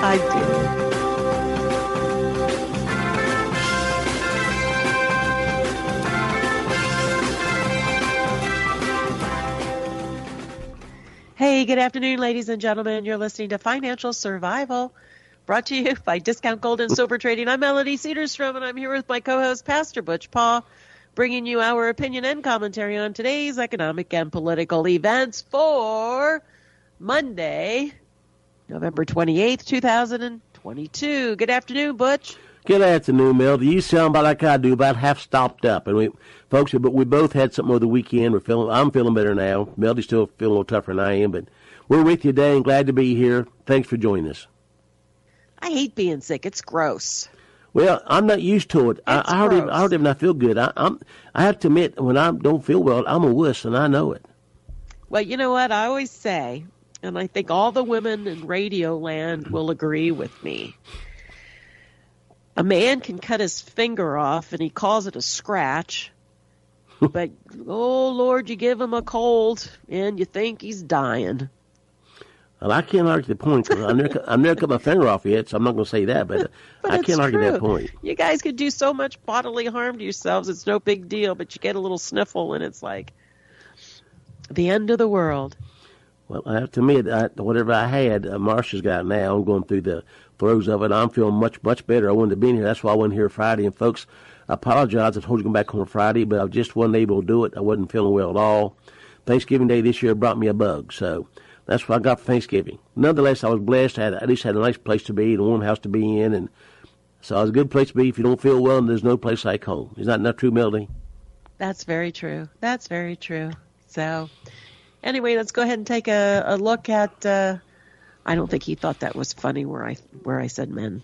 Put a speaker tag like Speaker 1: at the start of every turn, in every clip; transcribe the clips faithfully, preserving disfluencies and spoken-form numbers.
Speaker 1: I do. Hey, good afternoon, ladies and gentlemen. You're listening to Financial Survival, brought to you by Discount Gold and Silver Trading. I'm Melody Cedarstrom, and I'm here with my co-host, Pastor Butch Paul, bringing you our opinion and commentary on today's economic and political events for Monday, November twenty-eighth, two thousand twenty-two. Good afternoon, Butch.
Speaker 2: Good afternoon, Mel. Do you sound about like I do, about half stopped up? And we, folks, but we both had something over the weekend. We're feeling. I'm feeling better now. Melody's still feeling a little tougher than I am, but we're with you today and glad to be here. Thanks for joining us.
Speaker 1: I hate being sick. It's gross.
Speaker 2: Well, I'm not used to it. I, I hardly, I hardly not feel good. I, I'm. I have to admit, when I don't feel well, I'm a wuss, and I know it.
Speaker 1: Well, you know what I always say, and I think all the women in radio land will agree with me. A man can cut his finger off, and he calls it a scratch. But, oh, Lord, you give him a cold, and you think he's dying.
Speaker 2: Well, I can't argue the point, because I've never, I've never cut my finger off yet, so I'm not going to say that, but,
Speaker 1: but
Speaker 2: I can't argue
Speaker 1: true.
Speaker 2: that point.
Speaker 1: You guys could do so much bodily harm to yourselves, it's no big deal, but you get a little sniffle, and it's like the end of the world.
Speaker 2: Well, I have to admit, I, whatever I had, uh, Marcia's got now. I'm going through the throes of it. I'm feeling much, much better. I wanted to be in here. That's why I wasn't here Friday. And, folks, I apologize. I told you to come back on Friday, but I just wasn't able to do it. I wasn't feeling well at all. Thanksgiving Day this year brought me a bug, so that's what I got for Thanksgiving. Nonetheless, I was blessed. I had, at least had a nice place to be and a warm house to be in, and so it was a good place to be. If you don't feel well, and there's no place like home. Is that not true, Melody?
Speaker 1: That's very true. That's very true. So... Anyway, let's go ahead and take a, a look at. Uh, I don't think he thought that was funny where I where I said men.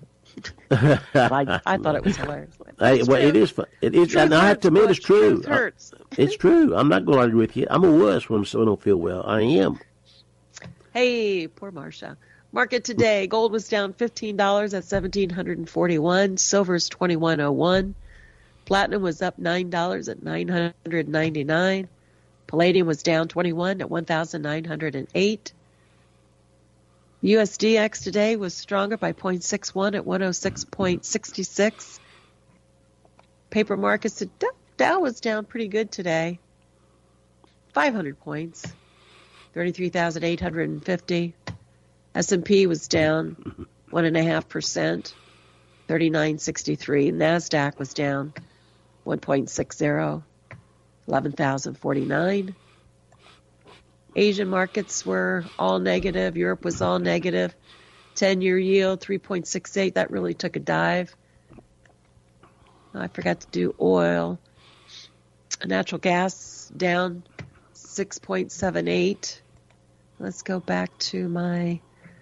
Speaker 1: I, I thought it was hilarious.
Speaker 2: Hey, well, it is fun. It is, and I have to admit, it's true.
Speaker 1: Truth hurts.
Speaker 2: It's true. I'm not going to argue with you. I'm a wuss when I don't feel well. I am.
Speaker 1: Hey, poor Marcia. Market today: gold was down fifteen dollars at seventeen hundred and forty-one. Silver's twenty-one oh one. Platinum was up nine dollars at nine hundred ninety-nine. Palladium was down twenty-one at one thousand nine hundred eight. U S D X today was stronger by zero point six one at one oh six point six six. Paper markets, Dow was down pretty good today. five hundred points, thirty-three thousand eight hundred fifty. S and P was down one point five percent, thirty-nine sixty-three. NASDAQ was down one point six zero. eleven thousand forty-nine. Asian markets were all negative. Europe was all negative. ten-year yield, three point six eight. That really took a dive. I forgot to do oil. Natural gas down six point seven eight. Let's go back to my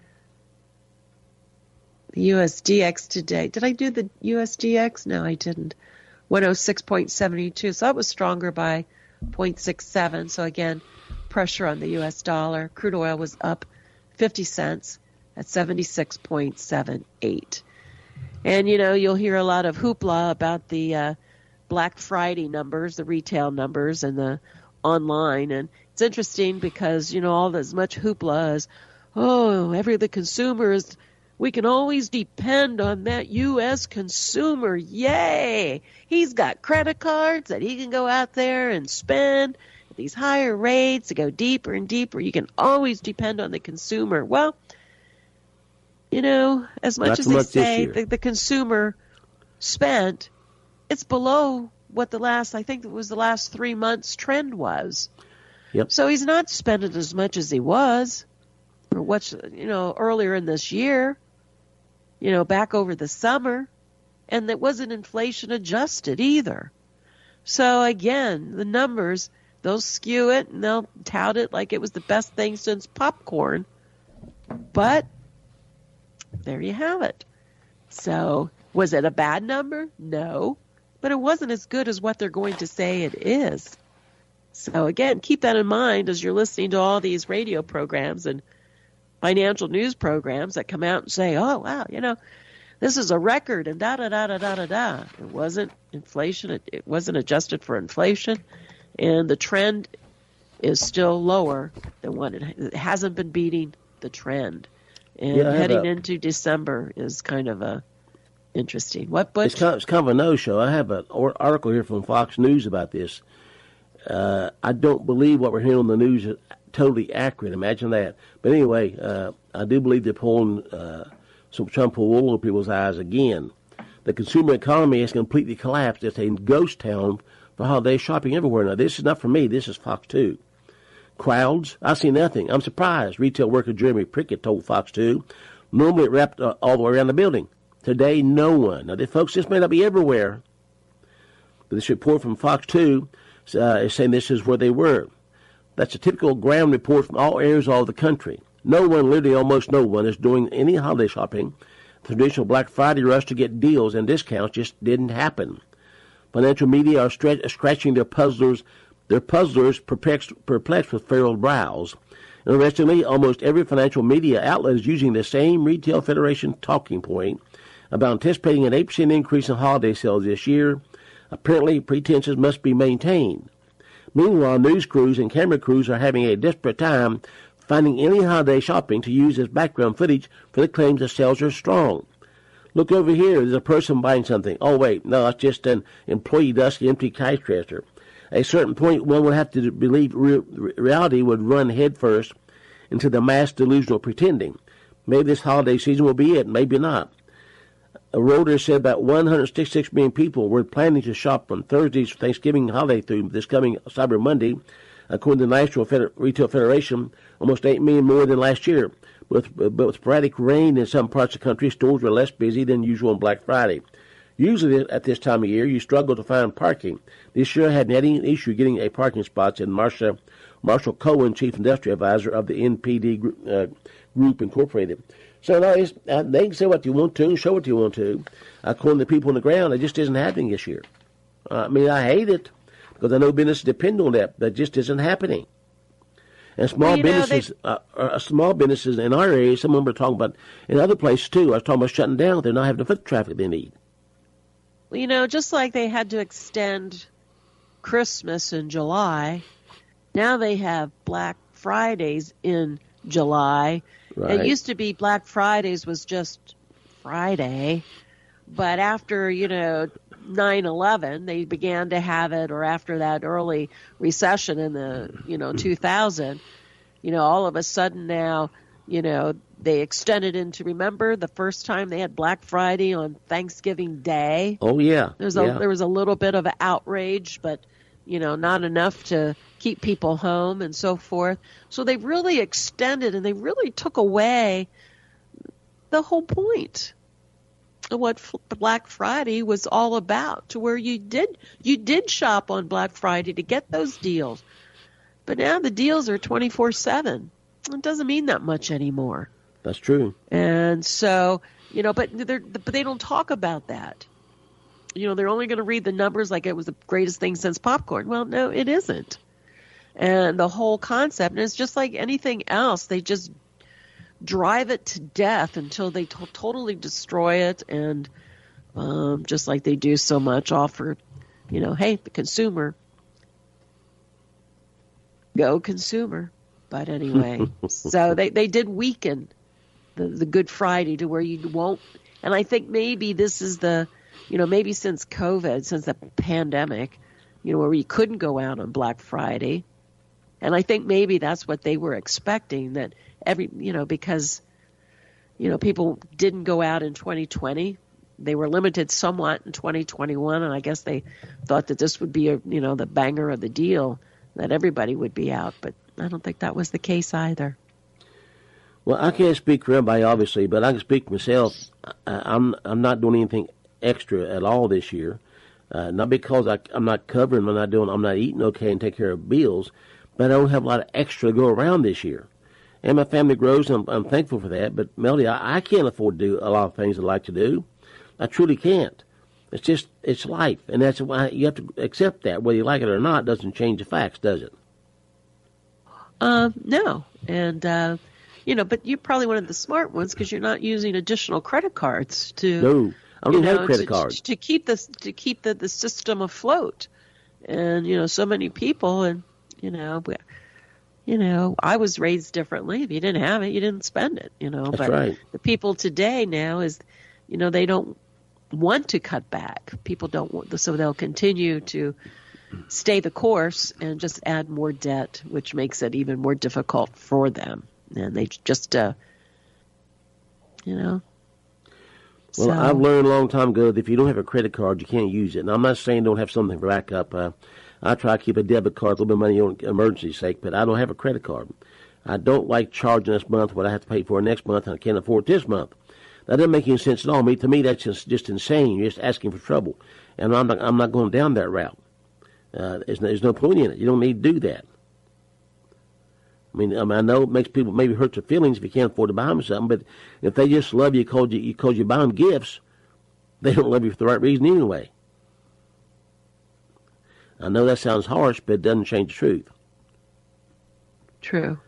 Speaker 1: U S D X today. Did I do the U S D X? No, I didn't. one oh six point seven two, so that was stronger by zero point six seven. So again, pressure on the U S dollar. Crude oil was up fifty cents at seventy-six point seven eight. And, you know, you'll hear a lot of hoopla about the uh, Black Friday numbers, the retail numbers, and the online. And it's interesting because, you know, all as much hoopla as, oh, every the consumer is... We can always depend on that U S consumer. Yay! He's got credit cards that he can go out there and spend at these higher rates to go deeper and deeper. You can always depend on the consumer. Well, you know, as much
Speaker 2: Not
Speaker 1: as
Speaker 2: so
Speaker 1: they
Speaker 2: much
Speaker 1: say the, the consumer spent, it's below what the last, I think it was the last three months trend was.
Speaker 2: Yep.
Speaker 1: So he's not spending as much as he was, or what's, you know, earlier in this year. You know, back over the summer, and that wasn't inflation adjusted either. So again, the numbers, they'll skew it and they'll tout it like it was the best thing since popcorn. But there you have it. So was it a bad number? No, but it wasn't as good as what they're going to say it is. So again, keep that in mind as you're listening to all these radio programs and financial news programs that come out and say, oh, wow, you know, this is a record and da-da-da-da-da-da-da. It wasn't inflation. It, it wasn't adjusted for inflation. And the trend is still lower than what it, it hasn't been beating the trend. And
Speaker 2: Yeah, I have
Speaker 1: heading
Speaker 2: a-
Speaker 1: into December is kind of a interesting. What, Butch?
Speaker 2: It's kind, of, it's kind of a no-show. I have an or- article here from Fox News about this. Uh, I don't believe what we're hearing on the news is totally accurate. Imagine that. But anyway, uh, I do believe they're pulling uh, some trying to pull wool over people's eyes again. The consumer economy has completely collapsed. It's a ghost town for holiday shopping everywhere. Now, this is not for me. This is Fox two. Crowds? I see nothing. I'm surprised. Retail worker Jeremy Prickett told Fox two. Normally it wrapped uh, all the way around the building. Today, no one. Now, folks, this may not be everywhere. But this report from Fox two uh, is saying this is where they were. That's a typical ground report from all areas all over the country. No one, literally almost no one, is doing any holiday shopping. The traditional Black Friday rush to get deals and discounts just didn't happen. Financial media are stretch, scratching their puzzlers, their puzzlers perplexed, perplexed with furrowed brows. Interestingly, almost every financial media outlet is using the same Retail Federation talking point about anticipating an eight percent increase in holiday sales this year. Apparently, pretenses must be maintained. Meanwhile, news crews and camera crews are having a desperate time finding any holiday shopping to use as background footage for the claims that sales are strong. Look over here, there's a person buying something. Oh, wait, no, it's just an employee dusty empty cash register. At a certain point, one would have to believe re- reality would run headfirst into the mass delusional pretending. Maybe this holiday season will be it, maybe not. A Reuters said about one hundred sixty-six million people were planning to shop on Thursday's Thanksgiving holiday through this coming Cyber Monday. According to the National Feder- Retail Federation, almost eight million more than last year. With, but with sporadic rain in some parts of the country, stores were less busy than usual on Black Friday. Usually at this time of year, you struggle to find parking. This year, I had any issue getting a parking spot, said Marsha, Marshall Cohen, Chief Industrial Advisor of the N P D Group, uh, Group Incorporated. So no, it's, uh, they can say what you want to and show what you want to. According to the people on the ground, it just isn't happening this year. Uh, I mean, I hate it because I know businesses depend on that. That just isn't happening. And small
Speaker 1: well,
Speaker 2: businesses, know, uh, uh, small businesses in our area, some of them are talking about in other places too. I was talking about shutting down. They're not having the foot traffic they need.
Speaker 1: Well, you know, just like they had to extend Christmas in July, now they have Black Fridays in July.
Speaker 2: Right.
Speaker 1: It used to be Black Fridays was just Friday, but after, you know, nine eleven, they began to have it, or after that early recession in the, you know, two thousand, you know, all of a sudden now, you know, they extended into, remember the first time they had Black Friday on Thanksgiving Day?
Speaker 2: Oh, yeah.
Speaker 1: There's a,
Speaker 2: yeah.
Speaker 1: There was a little bit of outrage, but, you know, not enough to keep people home and so forth. So they really extended and they really took away the whole point of what Black Friday was all about, to where you did you did shop on Black Friday to get those deals. But now the deals are twenty-four seven. It doesn't mean that much anymore.
Speaker 2: That's true.
Speaker 1: And so, you know, but they're but they don't talk about that. You know, they're only going to read the numbers like it was the greatest thing since popcorn. Well, no, it isn't. And the whole concept, and it's just like anything else, they just drive it to death until they to- totally destroy it, and um, just like they do so much, offer, you know, hey, the consumer, go consumer. But anyway, so they, they did weaken the, the Good Friday to where you won't, and I think maybe this is the, you know, maybe since COVID, since the pandemic, you know, where you couldn't go out on Black Friday. And I think maybe that's what they were expecting, that every, you know, because, you know, people didn't go out in twenty twenty. They were limited somewhat in twenty twenty-one. And I guess they thought that this would be, a, you know, the banger of the deal, that everybody would be out. But I don't think that was the case either.
Speaker 2: Well, I can't speak for everybody, obviously, but I can speak for myself. I, I'm I'm not doing anything extra at all this year. Uh, not because I, I'm not covering, I'm not doing, I'm not eating okay and take care of bills, but I don't have a lot of extra to go around this year. And my family grows, and I'm, I'm thankful for that. But, Melody, I, I can't afford to do a lot of things I like to do. I truly can't. It's just, it's life. And that's why you have to accept that. Whether you like it or not, doesn't change the facts, does it?
Speaker 1: Um, no. And, uh, you know, but you're probably one of the smart ones because you're not using additional credit cards to.
Speaker 2: No, I don't
Speaker 1: you know,
Speaker 2: have credit
Speaker 1: to,
Speaker 2: cards.
Speaker 1: To keep the, to keep the, the system afloat. And, you know, so many people, and, you know, we, you know, I was raised differently. If you didn't have it, you didn't spend it, you know.
Speaker 2: That's
Speaker 1: but
Speaker 2: right.
Speaker 1: The people today now is, you know, they don't want to cut back. People don't want, so they'll continue to stay the course and just add more debt, which makes it even more difficult for them. And they just, uh, you know.
Speaker 2: Well,
Speaker 1: so.
Speaker 2: I've learned a long time ago that if you don't have a credit card, you can't use it. And I'm not saying don't have something for backup. Uh, I try to keep a debit card, a little bit of money on emergency sake, but I don't have a credit card. I don't like charging this month what I have to pay for next month, and I can't afford this month. That doesn't make any sense at all. Me, to me, that's just, just insane. You're just asking for trouble. And I'm not, I'm not going down that route. Uh, there's, no, there's no point in it. You don't need to do that. I mean, I mean, I know it makes people maybe hurt their feelings if you can't afford to buy them something, but if they just love you because you, because you buy them gifts, they don't love you for the right reason anyway. I know that sounds harsh, but it doesn't change the truth.
Speaker 1: True.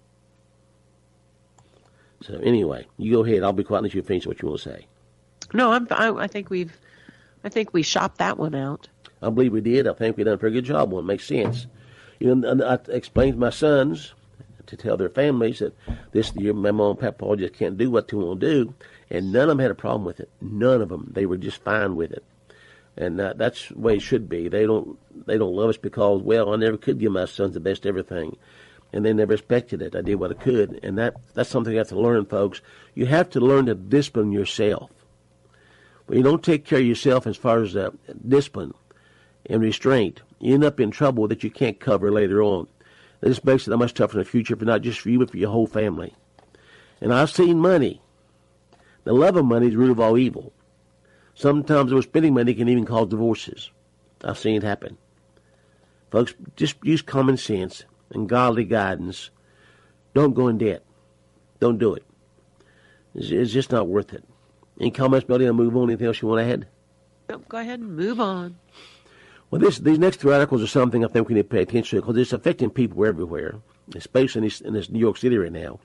Speaker 2: So anyway, you go ahead. I'll be quiet unless you finish what you want to say.
Speaker 1: No, I'm. I, I think we've. I think we shopped that one out.
Speaker 2: I believe we did. I think we done a pretty good job on it. Makes sense. You know, and I explained to my sons to tell their families that this year my mom and papa just can't do what they want to do, and none of them had a problem with it. None of them. They were just fine with it, and uh, that's the way it should be. They don't. They don't love us because, well, I never could give my sons the best everything, and they never expected it. I did what I could, and that that's something you have to learn, folks. You have to learn to discipline yourself. When you don't take care of yourself as far as uh, discipline and restraint, you end up in trouble that you can't cover later on. This makes it much tougher in the future, for not just for you, but for your whole family. And I've seen money. The love of money is the root of all evil. Sometimes overspending money can even cause divorces. I've seen it happen. Folks, just use common sense and godly guidance. Don't go in debt. Don't do it. It's, it's just not worth it. Any comments, Melody? I'll move on. Anything else you want to add?
Speaker 1: Nope, go ahead and move on.
Speaker 2: Well, this, these next two articles are something I think we need to pay attention to because it's affecting people everywhere, especially in this, in this New York City right now.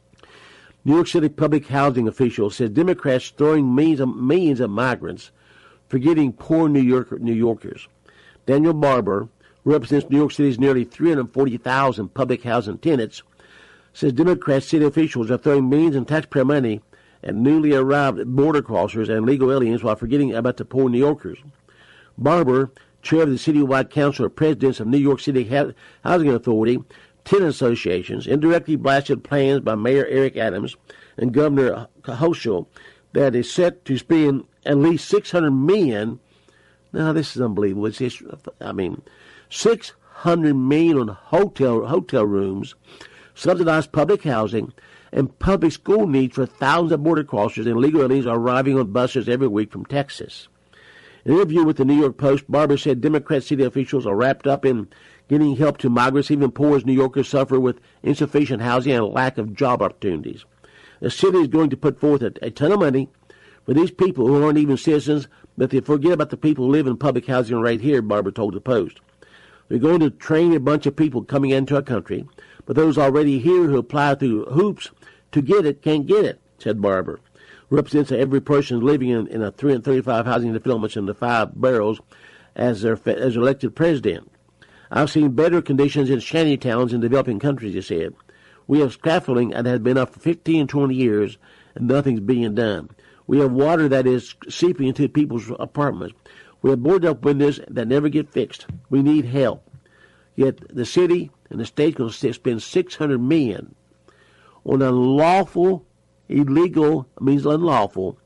Speaker 2: New York City public housing official says Democrats throwing millions of, millions of migrants, forgetting poor New Yorker, New Yorkers. Daniel Barber, who represents New York City's nearly three hundred forty thousand public housing tenants, says Democrat city officials are throwing millions in taxpayer money at newly arrived border crossers and legal aliens while forgetting about the poor New Yorkers. Barber, chair of the citywide council of presidents of New York City Housing Authority, tenant associations, indirectly blasted plans by Mayor Eric Adams and Governor Hochul that is set to spend at least six hundred million dollars. Now, this is unbelievable. It's just, I mean, six hundred million dollars on hotel, hotel rooms, subsidized public housing, and public school needs for thousands of border crossers and legal aliens are arriving on buses every week from Texas. In an interview with the New York Post, Barber said Democrat city officials are wrapped up in getting help to migrants, even poor as New Yorkers suffer with insufficient housing and a lack of job opportunities. The city is going to put forth a, a ton of money for these people who aren't even citizens, but they forget about the people who live in public housing right here, Barber told the Post. They're going to train a bunch of people coming into our country, but those already here who apply through hoops to get it can't get it, said Barber. Represents every person living in, in a three hundred thirty-five housing developments in the five boroughs as their as elected president. I've seen better conditions in shanty towns in developing countries, he said. We have scaffolding that has been up for fifteen, twenty years, and nothing's being done. We have water that is seeping into people's apartments. We have boarded up windows that never get fixed. We need help. Yet the city and the state going to spend six hundred million dollars on unlawful, illegal, means unlawful,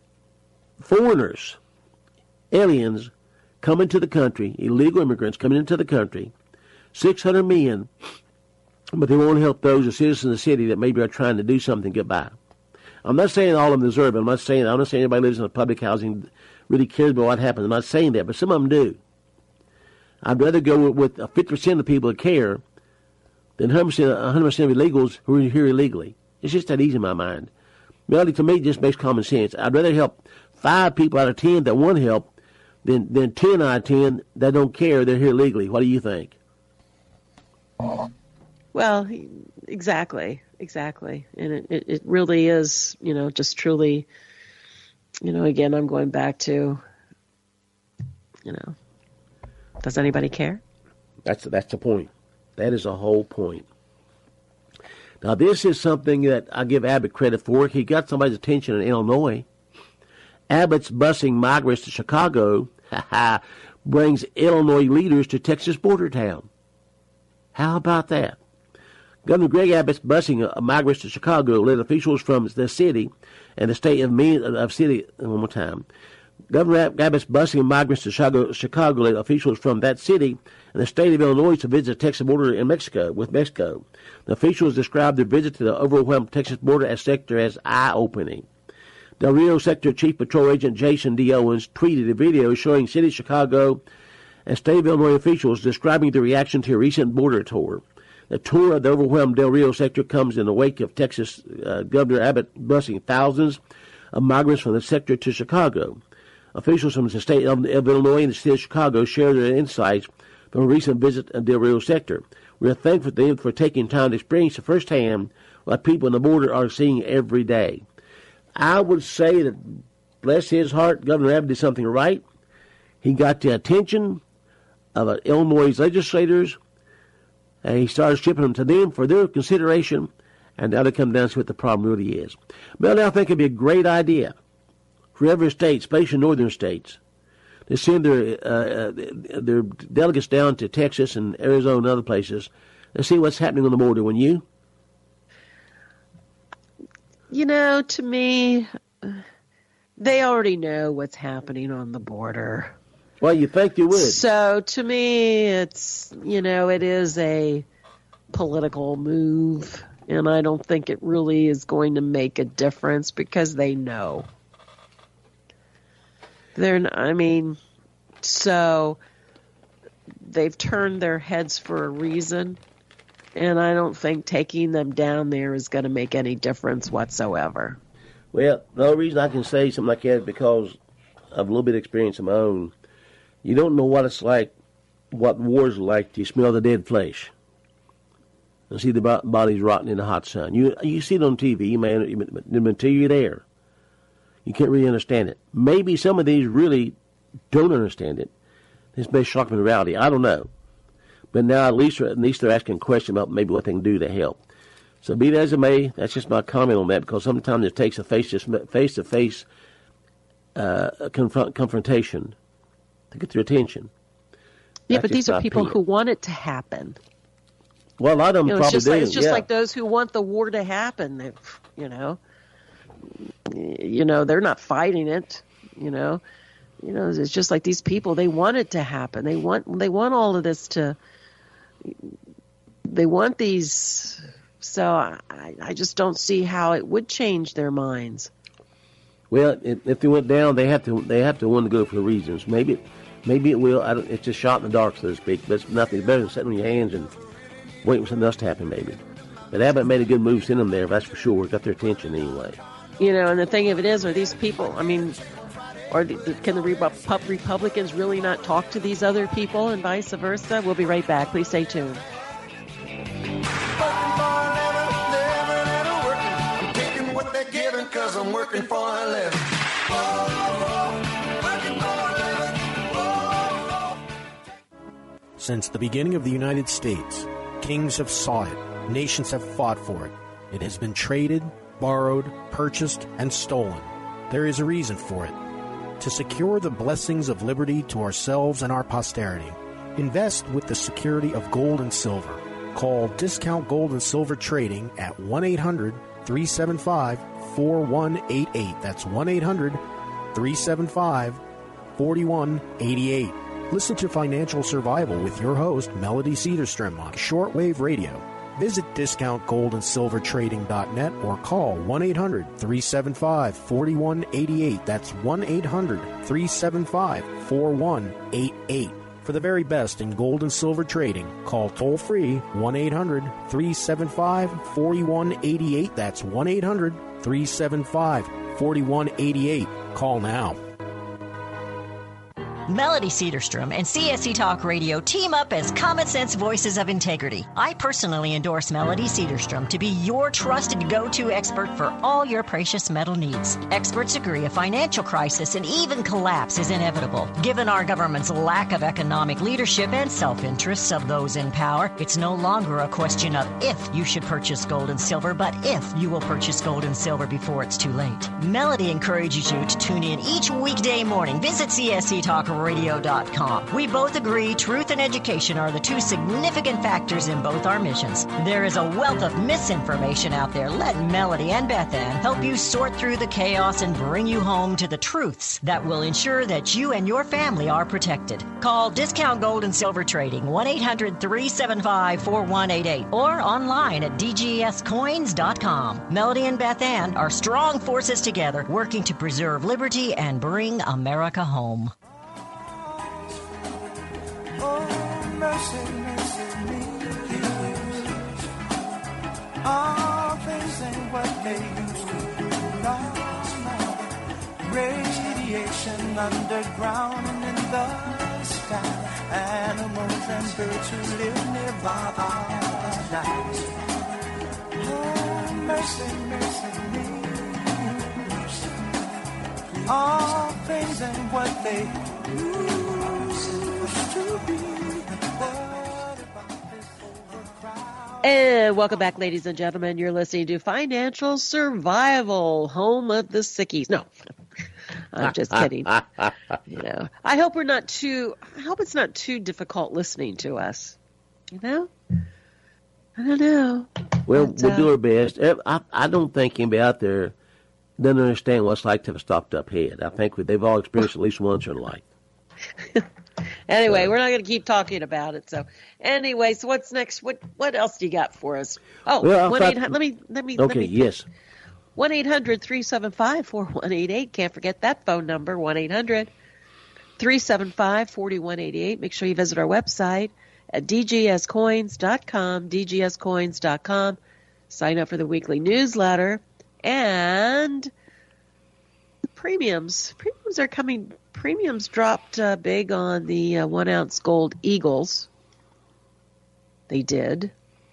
Speaker 2: foreigners, aliens coming to the country, illegal immigrants coming into the country, six hundred million dollars, but they won't help those, the citizens of the city that maybe are trying to do something to get by. I'm not saying all of them deserve it. I'm not saying, I'm not saying anybody lives in a public housing really cares about what happens. I'm not saying that, but some of them do. I'd rather go with, with fifty percent of the people that care than one hundred percent, one hundred percent of illegals who are here illegally. It's just that easy in my mind. Melody, to me, it just makes common sense. I'd rather help five people out of ten that want help than, than ten out of ten that don't care they're here legally. What do you think?
Speaker 1: Well, exactly, exactly. And it, it, it really is, you know, just truly, you know, again, I'm going back to, you know, does anybody care?
Speaker 2: That's that's the point. That is the whole point. Now, this is something that I give Abbott credit for. He got somebody's attention in Illinois. Abbott's busing migrants to Chicago brings Illinois leaders to Texas border town. How about that? Governor Greg Abbott's busing of migrants to Chicago led officials from the city and the state of, of city, one more time. Governor Abbott's busing of migrants to Chicago, Chicago led officials from that city and the state of Illinois to visit the Texas border in Mexico, with Mexico. The officials described their visit to the overwhelmed Texas border as sector as eye-opening. Del Rio Sector Chief Patrol Agent Jason D. Owens tweeted a video showing City of Chicago and state of Illinois officials describing their reaction to a recent border tour. The tour of the overwhelmed Del Rio sector comes in the wake of Texas uh, Governor Abbott busing thousands of migrants from the sector to Chicago. Officials from the state of Illinois and the city of Chicago share their insights from a recent visit to Del Rio sector. We are thankful to them for taking time to experience firsthand what people on the border are seeing every day. I would say that, bless his heart, Governor Abbott did something right. He got the attention of uh, Illinois legislators, and he started shipping them to them for their consideration, and now they come down to what the problem really is. Well, now I think it would be a great idea for every state, especially northern states, to send their uh, their delegates down to Texas and Arizona and other places to see what's happening on the border. Wouldn't you?
Speaker 1: You know, to me, they already know what's happening on the border.
Speaker 2: Well, you think you would.
Speaker 1: So to me, it's, you know, it is a political move, and I don't think it really is going to make a difference because they know. They're, I mean, so they've turned their heads for a reason, and I don't think taking them down there is going to make any difference whatsoever.
Speaker 2: Well, the only reason I can say something like that is because of a little bit of experience of my own. You don't know what it's like, what wars are like. You smell the dead flesh and see the bodies rotting in the hot sun. You you see it on T V, man, until you're there. You can't really understand it. Maybe some of these really don't understand it. This may shock them in reality. I don't know. But now at least, at least they're asking questions about maybe what they can do to help. So be that as it may, that's just my comment on that, because sometimes it takes a face-to-face face-to-face uh, confront, confrontation to get their attention.
Speaker 1: Yeah,
Speaker 2: That's
Speaker 1: but these are people
Speaker 2: opinion.
Speaker 1: who want it to happen.
Speaker 2: Well, a lot of them
Speaker 1: you know,
Speaker 2: probably
Speaker 1: it's just
Speaker 2: do.
Speaker 1: Like, it's just
Speaker 2: yeah.
Speaker 1: like those who want the war to happen. They, you know, you know, they're not fighting it. You know, you know, it's just like these people. They want it to happen. They want. They want all of this to. They want these. So I, I just don't see how it would change their minds.
Speaker 2: Well, if, if they went down, they have to. They have to want to go for reasons. Maybe, maybe it will. I don't, it's just shot in the dark, so to speak. But it's nothing. It's better than sitting on your hands and waiting for something else to happen. Maybe. But Abbott made a good move sending them there. That's for sure. Got their attention anyway.
Speaker 1: You know, and the thing of it is, are these people? I mean, or the, can the Repu- Republicans really not talk to these other people, and vice versa? We'll be right back. Please stay tuned.
Speaker 3: Cause I'm working for a living.
Speaker 4: Since the beginning of the United States, kings have sought it, nations have fought for it. It has been traded, borrowed, purchased, and stolen. There is a reason for it. To secure the blessings of liberty to ourselves and our posterity, invest with the security of gold and silver. Call Discount Gold and Silver Trading at one eight hundred three seven five four one eight eight. That's one eight hundred three seven five four one eight eight. Listen to Financial Survival with your host, Melody Cedarstrom, on shortwave radio. Visit discount gold and silver trading dot net or call one eight hundred three seven five four one eight eight. That's one eight hundred three seven five four one eight eight. For the very best in gold and silver trading, call toll-free one eight hundred three seven five four one eight eight. That's one eight hundred three seven five four one eight eight. Call now.
Speaker 3: Melody Cedarstrom and C S E Talk Radio team up as common sense voices of integrity. I personally endorse Melody Cedarstrom to be your trusted go-to expert for all your precious metal needs. Experts agree a financial crisis and even collapse is inevitable. Given our government's lack of economic leadership and self-interests of those in power, it's no longer a question of if you should purchase gold and silver, but if you will purchase gold and silver before it's too late. Melody encourages you to tune in each weekday morning. Visit C S E Talk radio dot com. We both agree truth and education are the two significant factors in both our missions. There is a wealth of misinformation out there. Let Melody and Beth Ann help you sort through the chaos and bring you home to the truths that will ensure that you and your family are protected. Call Discount Gold and Silver Trading, one eight hundred three seven five four one eight eight, or online at d g s coins dot com. Melody and Beth Ann are strong forces together, working to preserve liberty and bring America home.
Speaker 5: Oh, mercy, mercy me. All things ain't what they used to be. No, no. Radiation underground and in the sky. Animals and birds who live nearby are dying. Oh, mercy, mercy me. All things ain't what they used to be. What about this overcrowd?
Speaker 1: And welcome back, ladies and gentlemen. You're listening to Financial Survival, home of the sickies. No, I'm just kidding. You know, I hope we're not too. I hope it's not too difficult listening to us. You know, I don't know.
Speaker 2: Well,
Speaker 1: but,
Speaker 2: we'll
Speaker 1: uh,
Speaker 2: do our best. I, I don't think anybody out there doesn't understand what it's like to have a stopped up head. I think they've all experienced at least once in their life.
Speaker 1: Anyway, we're not going to keep talking about it. So, anyway, so what's next? What what else do you got for us? Oh,
Speaker 2: Well, I
Speaker 1: one
Speaker 2: thought-
Speaker 1: eight hundred. Let me let me.
Speaker 2: Okay,
Speaker 1: let me,
Speaker 2: yes.
Speaker 1: one eight hundred three seven five four one eight eight. Can't forget that phone number. One eight hundred three seven five four one eight eight. Make sure you visit our website at d g s coins dot com. d g s coins dot com. Sign up for the weekly newsletter and premiums. Premiums are coming. Premiums dropped uh, big on the uh, one ounce gold Eagles. They did.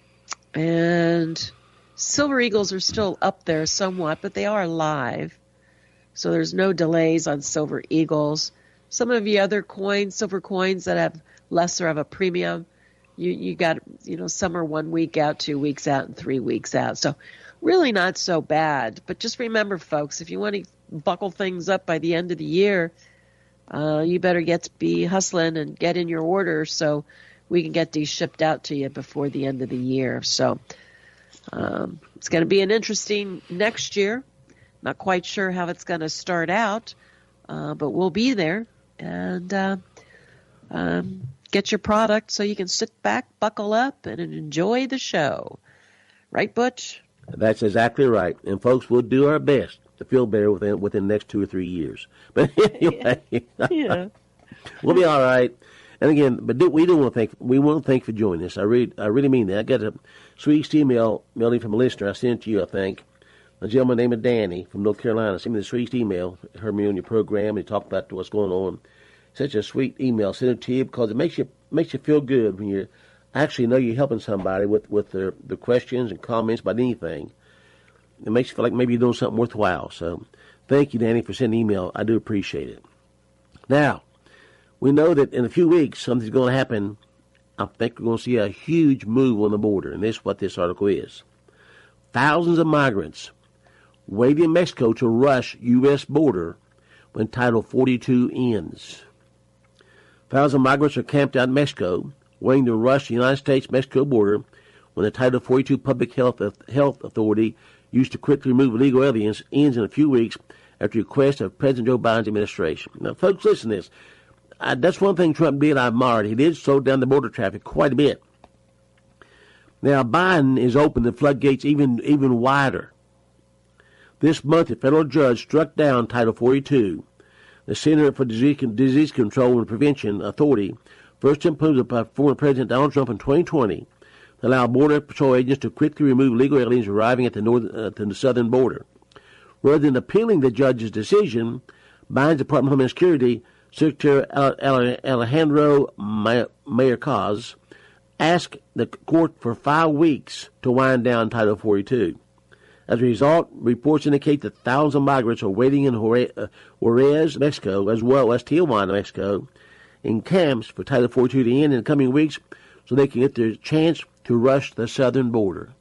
Speaker 1: And silver Eagles are still up there somewhat, but they are live. So there's no delays on silver Eagles. Some of the other coins, silver coins that have lesser of a premium, you, you got, you know, some are one week out, two weeks out, and three weeks out. So really not so bad. But just remember, folks, if you want to buckle things up by the end of the year, Uh, you better get to be hustling and get in your order so we can get these shipped out to you before the end of the year. So um, it's going to be an interesting next year. Not quite sure how it's going to start out, uh, but we'll be there and uh, um, get your product so you can sit back, buckle up, and enjoy the show. Right, Butch?
Speaker 2: That's exactly right. And, folks, we'll do our best to feel better within within the next two or three years. But anyway,
Speaker 1: Yeah.
Speaker 2: we'll be all right. And again, but do, we do want to thank we want to thank you for joining us. I really I really mean that. I got a sweet email, Melody, from a listener. I sent it to you, I think. A gentleman named Danny from North Carolina sent me the sweet email. Heard me on your program. He talked about what's going on. Such a sweet email. Send it to you because it makes you makes you feel good when you actually know you're helping somebody with with their the questions and comments about anything. It makes you feel like maybe you're doing something worthwhile. So thank you, Danny, for sending an email. I do appreciate it. Now, we know that in a few weeks something's going to happen. I think we're going to see a huge move on the border, and this is what this article is. Thousands of migrants waiting in Mexico to rush U S border when Title forty-two ends. Thousands of migrants are camped out in Mexico, waiting to rush the United States-Mexico border when the Title forty-two Public Health Health Authority used to quickly remove illegal aliens ends in a few weeks after the request of President Joe Biden's administration. Now, folks, listen to this. I, that's one thing Trump did I admired. He did slow down the border traffic quite a bit. Now, Biden is open the floodgates even, even wider. This month, a federal judge struck down Title forty-two. The Center for Disease, Disease Control and Prevention Authority first imposed by former President Donald Trump in twenty twenty to allow Border Patrol agents to quickly remove illegal aliens arriving at the northern, uh, to the southern border. Rather than appealing the judge's decision, Biden's Department of Homeland Security Secretary Alejandro Mayorkas asked the court for five weeks to wind down Title forty-two. As a result, reports indicate that thousands of migrants are waiting in Juarez, Mexico, as well as Tijuana, Mexico, in camps for Title forty-two to end in the coming weeks so they can get their chance to rush the southern border.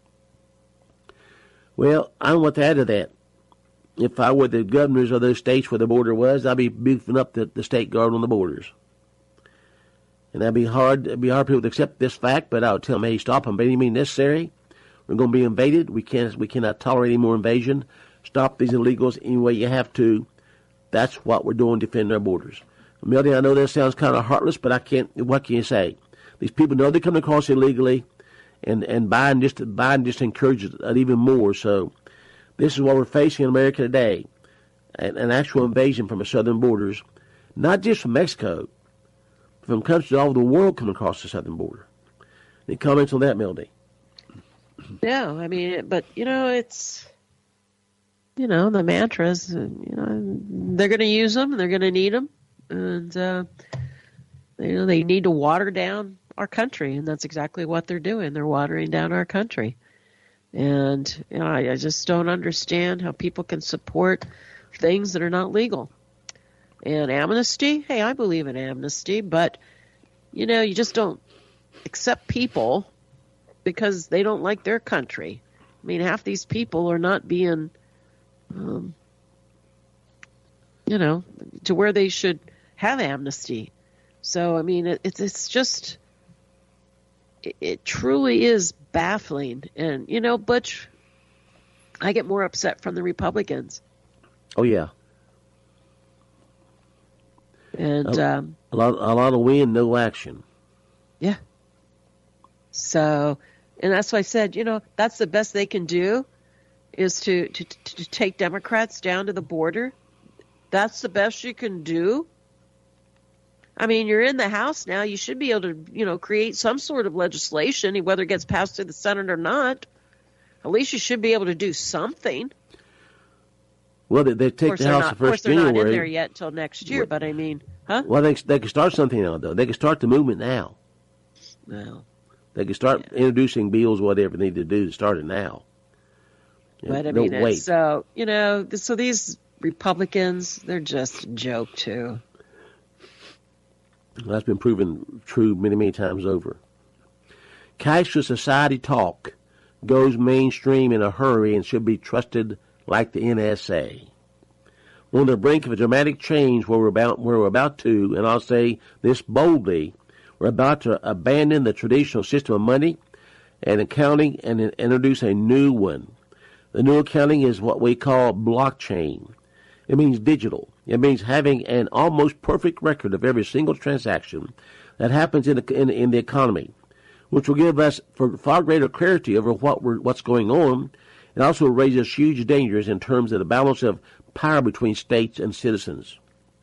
Speaker 2: Well, I don't want to add to that. If I were the governors of those states where the border was, I'd be beefing up the, the state guard on the borders. And that'd be hard. It'd be hard for people to accept this fact, but I would tell them, hey, stop them by any means necessary. We're going to be invaded. We can't. We cannot tolerate any more invasion. Stop these illegals any way you have to. That's what we're doing, defending our borders. Melody, I know that sounds kind of heartless, but I can't. What can you say? These people know they're coming across illegally, and and Biden just Biden just encourages it even more. So this is what we're facing in America today: an, an actual invasion from the southern borders, not just from Mexico, but from countries all over the world coming across the southern border. Any comments on that, Melody?
Speaker 1: Yeah, I mean, but, you know, it's, you know, the mantras, you know, they're going to use them, they're going to need them, and, uh, you know, they need to water down our country, and that's exactly what they're doing. They're watering down our country. And, you know, I, I just don't understand how people can support things that are not legal. And amnesty, hey, I believe in amnesty, but, you know, you just don't accept people because they don't like their country. I mean, half these people are not being, um, you know, to where they should have amnesty. So, I mean, it, it's it's just, it, it truly is baffling. And, you know, Butch, I get more upset from the Republicans.
Speaker 2: Oh, yeah.
Speaker 1: And
Speaker 2: a,
Speaker 1: um,
Speaker 2: a lot, a lot of win, no action.
Speaker 1: Yeah. So, and that's why I said, you know, that's the best they can do is to, to, to take Democrats down to the border. That's the best you can do. I mean, you're in the House now. You should be able to, you know, create some sort of legislation, whether it gets passed through the Senate or not. At least you should be able to do something.
Speaker 2: Well, they, they take the House
Speaker 1: not,
Speaker 2: the first
Speaker 1: Of course, they're
Speaker 2: January.
Speaker 1: not in there yet until next year, but I mean, huh?
Speaker 2: Well, they they can start something now, though. They can start the movement now.
Speaker 1: Well,
Speaker 2: they can start yeah. introducing bills, whatever they need to do to start it now. You
Speaker 1: but
Speaker 2: know,
Speaker 1: I mean,
Speaker 2: don't wait.
Speaker 1: So you know, so these Republicans, they're just a joke too.
Speaker 2: Well, that's been proven true many, many times over. Cashless society talk goes mainstream in a hurry and should be trusted like the N S A. We're on the brink of a dramatic change where we're about, where we're about to, and I'll say this boldly, we're about to abandon the traditional system of money and accounting and introduce a new one. The new accounting is what we call blockchain. It means digital. It means having an almost perfect record of every single transaction that happens in the, in, in the economy, which will give us for far greater clarity over what we're, what's going on. It also raises huge dangers in terms of the balance of power between states and citizens.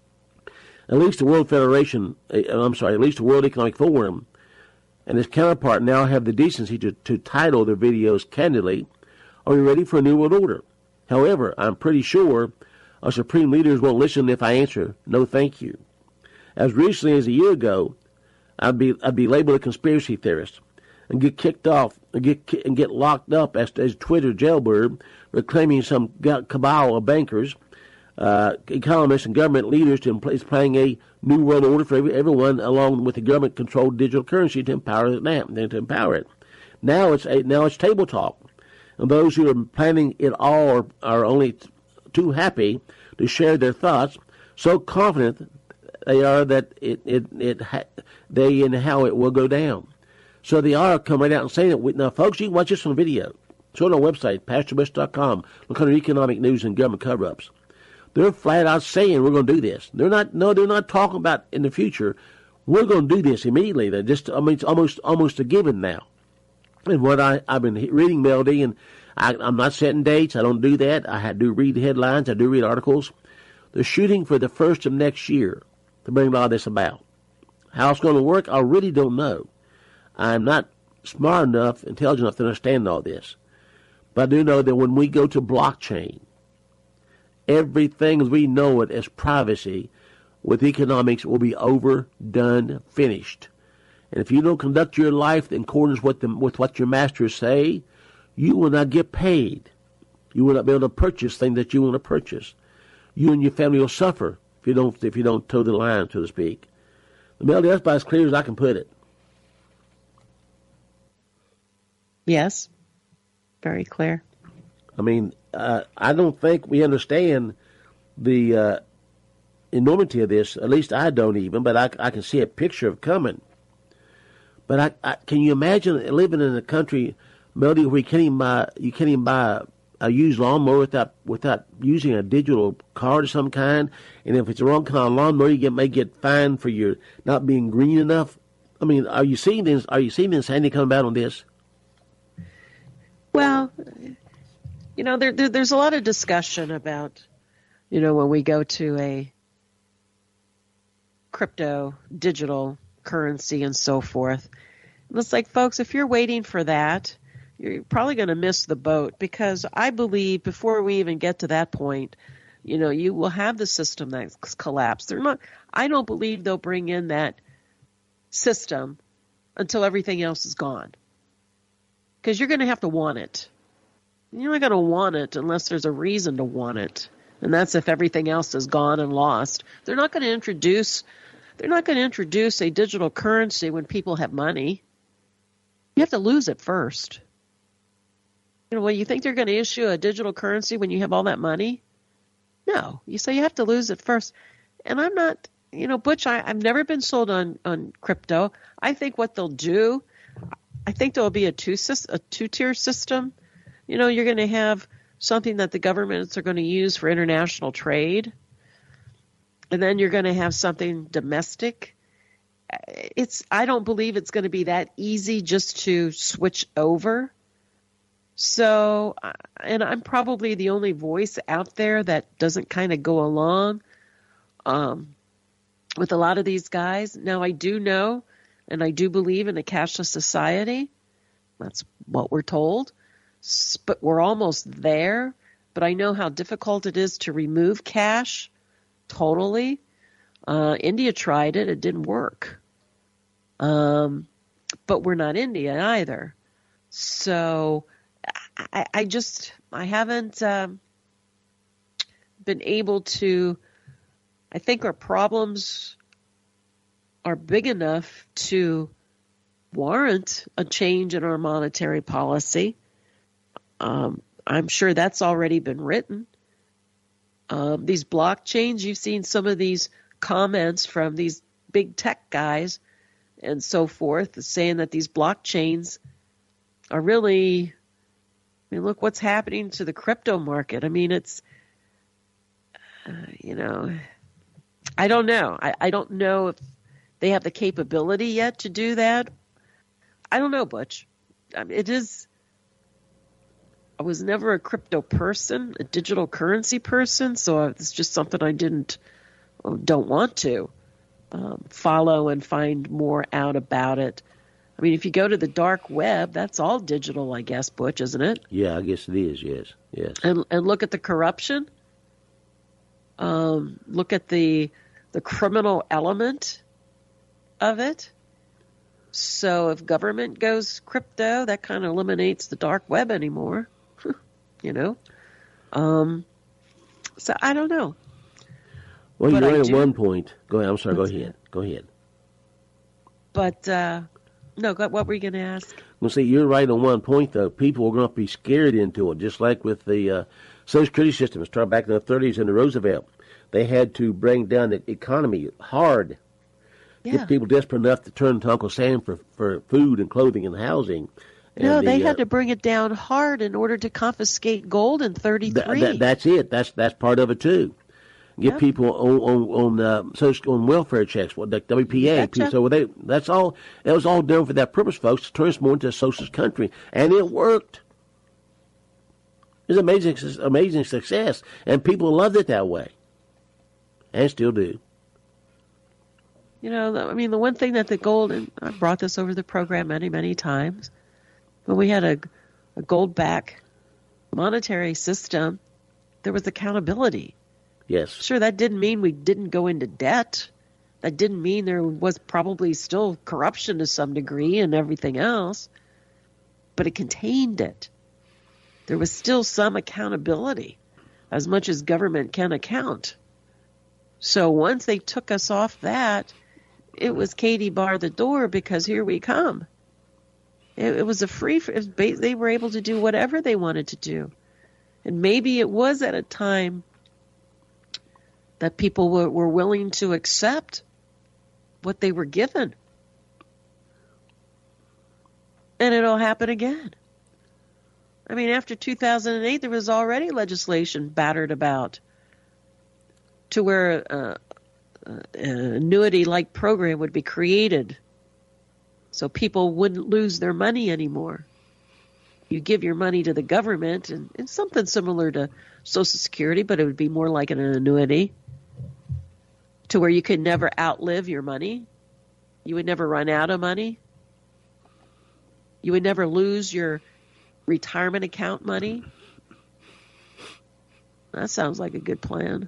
Speaker 2: At least the World Federation, I'm sorry, at least the World Economic Forum and its counterpart now have the decency to, to title their videos candidly, "Are we ready for a new world order?" However, I'm pretty sure our supreme leaders won't listen if I answer, "No, thank you." As recently as a year ago, I'd be I'd be labeled a conspiracy theorist and get kicked off and get and get locked up as as Twitter jailbird, reclaiming some cabal of bankers, uh, economists, and government leaders to place playing a new world order for every, everyone, along with the government-controlled digital currency to empower it now, to empower it. Now it's a, now it's table talk, and those who are planning it all are, are only t- too happy to share their thoughts, so confident they are that it it it ha- they and how it will go down. So they are come right out and saying it. Now, folks, you can watch this on video. It's on our website, pastor bush dot com. Look under economic news and government cover-ups. They're flat out saying we're going to do this. They're not. No, they're not talking about in the future. We're going to do this immediately. They're just. I mean, it's almost almost a given now. And what I I've been reading, Melody, and I, I'm not setting dates. I don't do that. I do read headlines. I do read articles. They're shooting for the first of next year to bring all this about. How it's going to work, I really don't know. I'm not smart enough, intelligent enough to understand all this. But I do know that when we go to blockchain, everything as we know it as privacy with economics will be over, done, finished. And if you don't conduct your life in accordance with, the, with what your masters say, you will not get paid. You will not be able to purchase things that you want to purchase. You and your family will suffer if you don't if you don't toe the line, so to speak. Melody, that's about as clear as I can put it.
Speaker 1: Yes, very clear.
Speaker 2: I mean, uh, I don't think we understand the uh, enormity of this. At least I don't even, but I, I can see a picture of coming. But I, I, can you imagine living in a country, Melody, where you can't even buy, you can't even buy a, a used lawnmower without without using a digital card of some kind? And if it's the wrong kind of lawnmower, you get, may get fined for your not being green enough. I mean, are you seeing this? Are you seeing this? Sandy come about on this?
Speaker 1: Well, you know, there, there there's a lot of discussion about, you know, when we go to a crypto digital currency and so forth. And it's like, folks, if you're waiting for that, you're probably going to miss the boat, because I believe before we even get to that point, you know, you will have the system that's collapsed. They're not, I don't believe they'll bring in that system until everything else is gone, because you're going to have to want it. You're not going to want it unless there's a reason to want it. And that's if everything else is gone and lost. They're not going to introduce They're not going to introduce a digital currency when people have money. You have to lose it first. You know, when you think they're going to issue a digital currency when you have all that money? No. You say you have to lose it first. And I'm not, you know, Butch, I, I've never been sold on, on crypto. I think what they'll do, I think there'll be a two a two-tier system. You know, you're going to have something that the governments are going to use for international trade. And then you're going to have something domestic. It's I don't believe it's going to be that easy just to switch over. So, and I'm probably the only voice out there that doesn't kind of go along um, with a lot of these guys. Now, I do know, and I do believe in a cashless society. That's what we're told. But we're almost there. But I know how difficult it is to remove cash. Totally. Uh, India tried it. It didn't work. Um, but we're not India either. So I, I just, I haven't um, been able to, I think our problems are big enough to warrant a change in our monetary policy. Um, I'm sure that's already been written. Um, these blockchains, you've seen some of these comments from these big tech guys and so forth saying that these blockchains are really, I mean, look what's happening to the crypto market. I mean, it's, uh, you know, I don't know. I, I don't know if they have the capability yet to do that. I don't know, Butch. I mean, it is... I was never a crypto person, a digital currency person, so it's just something I didn't, don't want to um, follow and find more out about it. I mean, if you go to the dark web, that's all digital, I guess, Butch, isn't it?
Speaker 2: Yeah, I guess it is, yes, yes.
Speaker 1: And and look at the corruption. Um, look at the the criminal element of it. So if government goes crypto, that kind of eliminates the dark web anymore. You know, um, so I don't know.
Speaker 2: Well, you're
Speaker 1: but
Speaker 2: right
Speaker 1: I
Speaker 2: at
Speaker 1: do,
Speaker 2: one point. Go ahead. I'm sorry. Go ahead. Go ahead.
Speaker 1: But uh, no, what were you going to ask?
Speaker 2: Well, see, you're right on one point, though. People are going to be scared into it, just like with the uh, Social Security system. Started back in the thirties under Roosevelt. They had to bring down the economy hard.
Speaker 1: Yeah.
Speaker 2: Get people desperate enough to turn to Uncle Sam for, for food and clothing and housing.
Speaker 1: No,
Speaker 2: And
Speaker 1: they
Speaker 2: the,
Speaker 1: had
Speaker 2: uh,
Speaker 1: to bring it down hard in order to confiscate gold in thirty-three.
Speaker 2: Th- th- that's it. That's that's part of it too. Get
Speaker 1: Yep.
Speaker 2: people on on on, uh, social, on welfare checks, what the W P A.
Speaker 1: Gotcha.
Speaker 2: So they that's all. That was all done for that purpose, folks, to turn us more into a socialist country, and it worked. It was amazing, amazing success, and people loved it that way, and still do.
Speaker 1: You know, I mean, the one thing that the gold, and I brought this over the program many, many times, when we had a, a gold-backed monetary system, there was accountability.
Speaker 2: Yes.
Speaker 1: Sure, that didn't mean we didn't go into debt. That didn't mean there was probably still corruption to some degree and everything else, but it contained it. There was still some accountability, as much as government can account. So once they took us off that, it was Katie bar the door, because here we come. It, it was a free, it was, they were able to do whatever they wanted to do. And maybe it was at a time that people were, were willing to accept what they were given. And it'll happen again. I mean, after two thousand eight, there was already legislation battered about to where uh, uh, an annuity-like program would be created so people wouldn't lose their money anymore. You give your money to the government, and it's something similar to Social Security, but it would be more like an annuity, to where you could never outlive your money. You would never run out of money. You would never lose your retirement account money. That sounds like a good plan.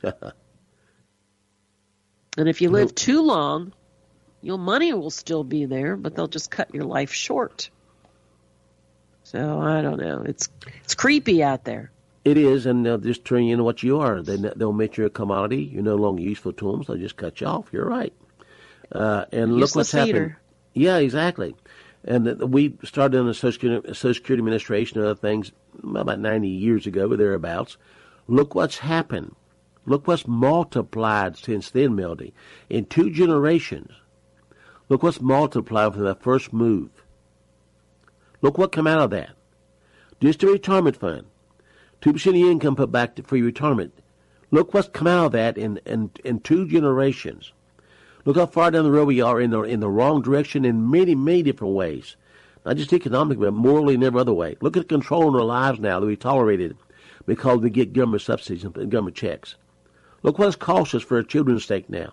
Speaker 1: And if you live too long, your money will still be there, but they'll just cut your life short. So I don't know. It's it's creepy out there.
Speaker 2: It is, and they'll just turn you into what you are. They, they'll make you a commodity. You're no longer useful to them, so they'll just cut you off. You're right. Uh, and
Speaker 1: Useless
Speaker 2: look what's happened.
Speaker 1: leader.
Speaker 2: Yeah, exactly. And uh, we started in the Social Security, Social Security Administration and other things about ninety years ago, or thereabouts. Look what's happened. Look what's multiplied since then, Melody. In two generations, look what's multiplied from that first move. Look what came out of that. Just a retirement fund. two percent of your income put back to, for your retirement. Look what's come out of that in, in, in two generations. Look how far down the road we are in the, in the wrong direction in many, many different ways. Not just economically, but morally and every other way. Look at the control in our lives now that we tolerated because we get government subsidies and government checks. Look what it's cost us for our children's sake now.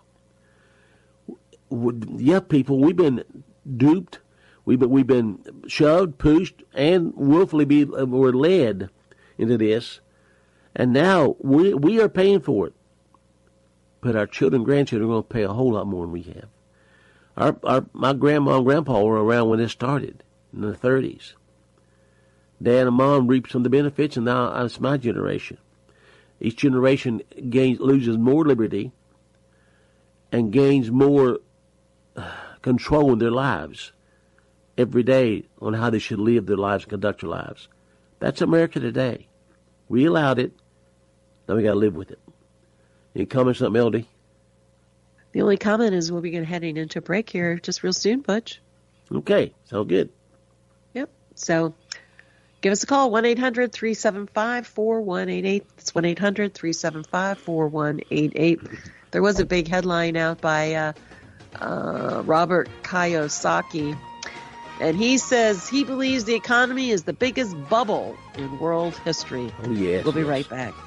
Speaker 2: Yeah, people, we've been duped. We've been, we've been shoved, pushed, and willfully be, uh, were led into this. And now we we are paying for it. But our children and grandchildren are going to pay a whole lot more than we have. Our, our My grandma and grandpa were around when this started in the thirties. Dad and Mom reaped some of the benefits, and now it's my generation. Each generation gains loses more liberty and gains more control in their lives every day on how they should live their lives and conduct their lives. That's America today. We allowed it. Now we got to live with it. Any comments on that, Melody?
Speaker 1: The only comment is we'll be heading into a break here just real soon, Butch.
Speaker 2: Okay, sounds good.
Speaker 1: Yep. So give us a call, one eight hundred three seven five four one eight eight. That's one eight hundred three seven five four one eight eight. There was a big headline out by uh, uh, Robert Kiyosaki, and he says he believes the economy is the biggest bubble in world history.
Speaker 2: Oh, yes.
Speaker 1: We'll be
Speaker 2: yes.
Speaker 1: right back.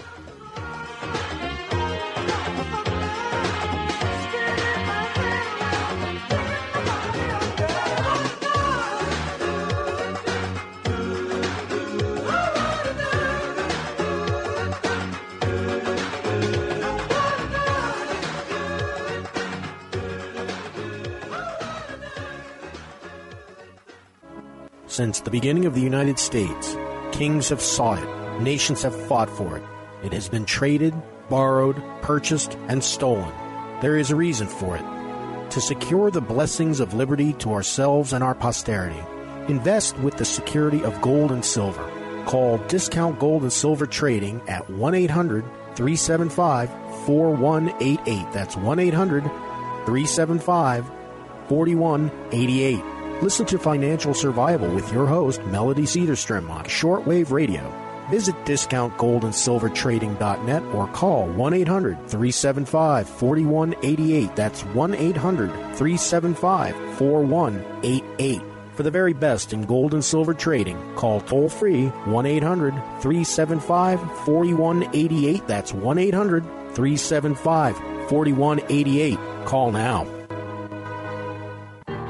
Speaker 4: Since the beginning of the United States, kings have sought it, nations have fought for it. It has been traded, borrowed, purchased, and stolen. There is a reason for it. To secure the blessings of liberty to ourselves and our posterity, invest with the security of gold and silver. Call Discount Gold and Silver Trading at one eight hundred three seven five four one eight eight. That's one eight hundred three seven five four one eight eight. Listen to Financial Survival with your host, Melody Cedarstrom, on shortwave radio. Visit discount gold and silver trading dot net or call one eight hundred three seven five four one eight eight. That's one eight hundred three seven five four one eight eight. For the very best in gold and silver trading, call toll-free one eight hundred three seven five four one eight eight. That's one eight hundred three seven five four one eight eight. Call now.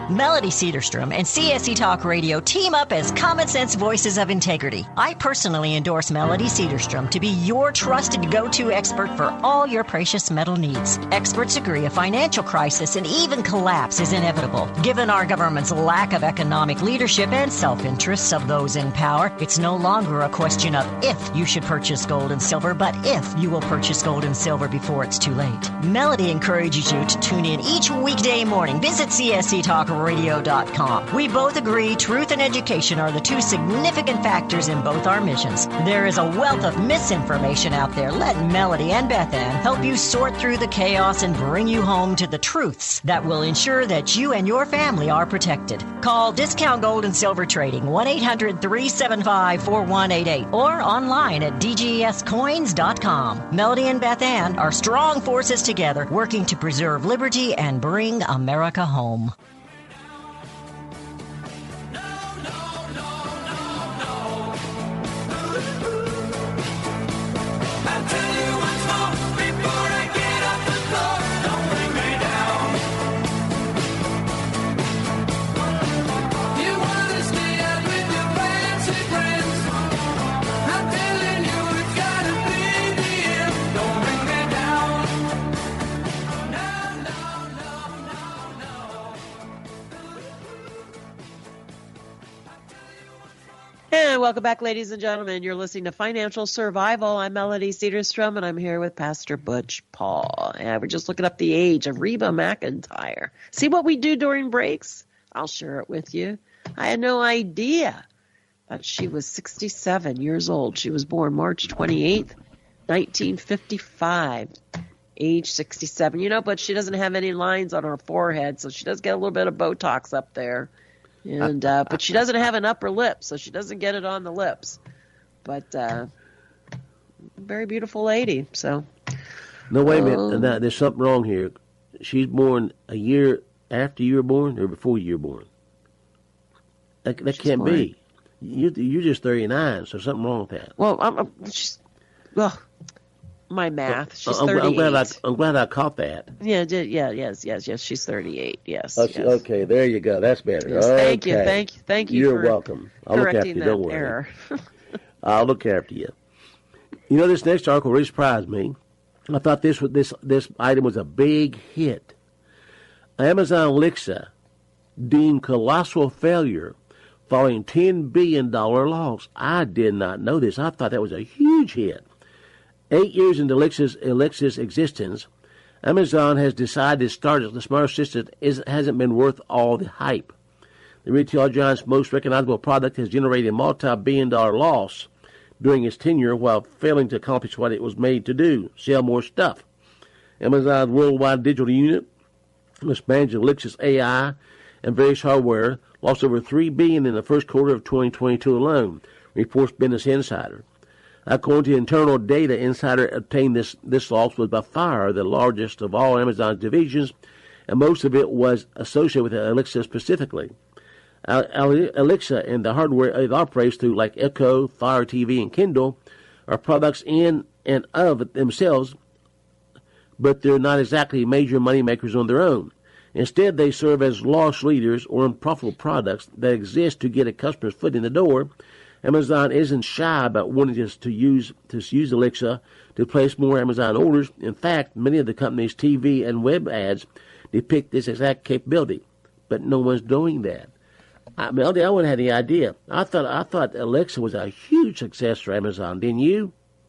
Speaker 3: Melody Cedarstrom and C S E Talk Radio team up as common sense voices of integrity. I personally endorse Melody Cedarstrom to be your trusted go-to expert for all your precious metal needs. Experts agree a financial crisis and even collapse is inevitable. Given our government's lack of economic leadership and self-interests of those in power, it's no longer a question of if you should purchase gold and silver, but if you will purchase gold and silver before it's too late. Melody encourages you to tune in each weekday morning. Visit C S E Talk radio dot com. We both agree truth and education are the two significant factors in both our missions. There is a wealth of misinformation out there. Let Melody and Beth Ann help you sort through the chaos and bring you home to the truths that will ensure that you and your family are protected. Call Discount Gold and Silver Trading one eight hundred three seven five four one eight eight or online at d g s coins dot com. Melody and Beth Ann are strong forces together working to preserve liberty and bring America home.
Speaker 1: And welcome back, ladies and gentlemen. You're listening to Financial Survival. I'm Melody Cedarstrom, and I'm here with Pastor Butch Paul. And we're just looking up the age of Reba McEntire. See what we do during breaks? I'll share it with you. I had no idea that she was sixty-seven years old. She was born March twenty-eighth, nineteen fifty-five. Age sixty-seven. You know, but she doesn't have any lines on her forehead, so she does get a little bit of Botox up there. And uh, but she doesn't have an upper lip, so she doesn't get it on the lips. But uh, very beautiful lady. So
Speaker 2: no, wait a minute.
Speaker 1: um,
Speaker 2: Now, there's something wrong here. She's born a year after you were born, or before you were born. That, that can't
Speaker 1: born.
Speaker 2: be. You, you're just thirty-nine, so something wrong with that.
Speaker 1: Well, I'm, I'm she's, well, my math. She's
Speaker 2: I'm,
Speaker 1: thirty-eight.
Speaker 2: I'm glad I, I'm glad I caught that.
Speaker 1: Yeah, did, yeah, yes, yes, yes. She's thirty-eight. Yes.
Speaker 2: Okay,
Speaker 1: yes.
Speaker 2: okay, there you go. That's better.
Speaker 1: Yes,
Speaker 2: okay.
Speaker 1: thank you, thank you, thank you.
Speaker 2: You're
Speaker 1: for
Speaker 2: welcome. I'll look after
Speaker 1: correcting
Speaker 2: you.
Speaker 1: that
Speaker 2: Don't worry.
Speaker 1: error.
Speaker 2: I'll look after you. You know, this next article really surprised me. I thought this was, this this item was a big hit. Amazon Alexa deemed colossal failure following ten billion dollars loss. I did not know this. I thought that was a huge hit. Eight years into Alexa's, Alexa's existence, Amazon has decided to start the smart assistant is, hasn't been worth all the hype. The retail giant's most recognizable product has generated a multi-billion dollar loss during its tenure while failing to accomplish what it was made to do, sell more stuff. Amazon's worldwide digital unit, which manages Alexa's A I and various hardware, lost over three billion dollars in the first quarter of twenty twenty-two alone, reports Business Insider. According to internal data, Insider obtained this, this loss was by far the largest of all Amazon's divisions, and most of it was associated with Alexa specifically. Alexa and the hardware it operates through, like Echo, Fire T V, and Kindle, are products in and of themselves, but they're not exactly major money makers on their own. Instead, they serve as loss leaders or unprofitable products that exist to get a customer's foot in the door. Amazon isn't shy about wanting us to use to use Alexa to place more Amazon orders. In fact, many of the company's T V and web ads depict this exact capability, but no one's doing that. I, Melody, I wouldn't have any idea. I thought I thought Alexa was a huge success for Amazon. Didn't you?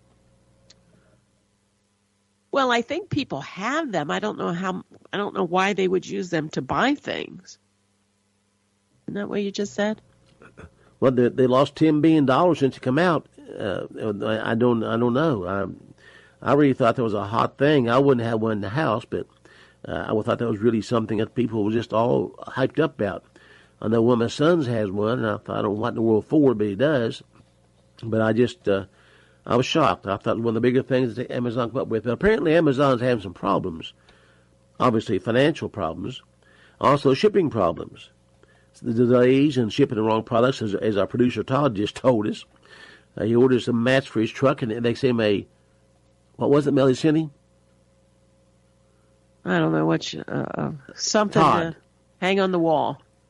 Speaker 1: Well, I think people have them. I don't know how. I don't know why they would use them to buy things. Isn't that what you just said?
Speaker 2: Well, they, they lost ten billion dollars since it came out. Uh, I don't, I don't know. I, I really thought that was a hot thing. I wouldn't have one in the house, but uh, I thought that was really something that people were just all hyped up about. I know one of my sons has one, and I thought, I don't know what in the world for, but he does. But I just, uh, I was shocked. I thought one of the bigger things that Amazon came up with. But apparently Amazon's having some problems. Obviously financial problems. Also shipping problems. The delays in shipping the wrong products, as, as our producer Todd just told us. Uh, he ordered some mats for his truck, and they sent him a, what was it, Melly Cindy?
Speaker 1: I don't know what you, uh, something
Speaker 2: Todd.
Speaker 1: to hang on the wall.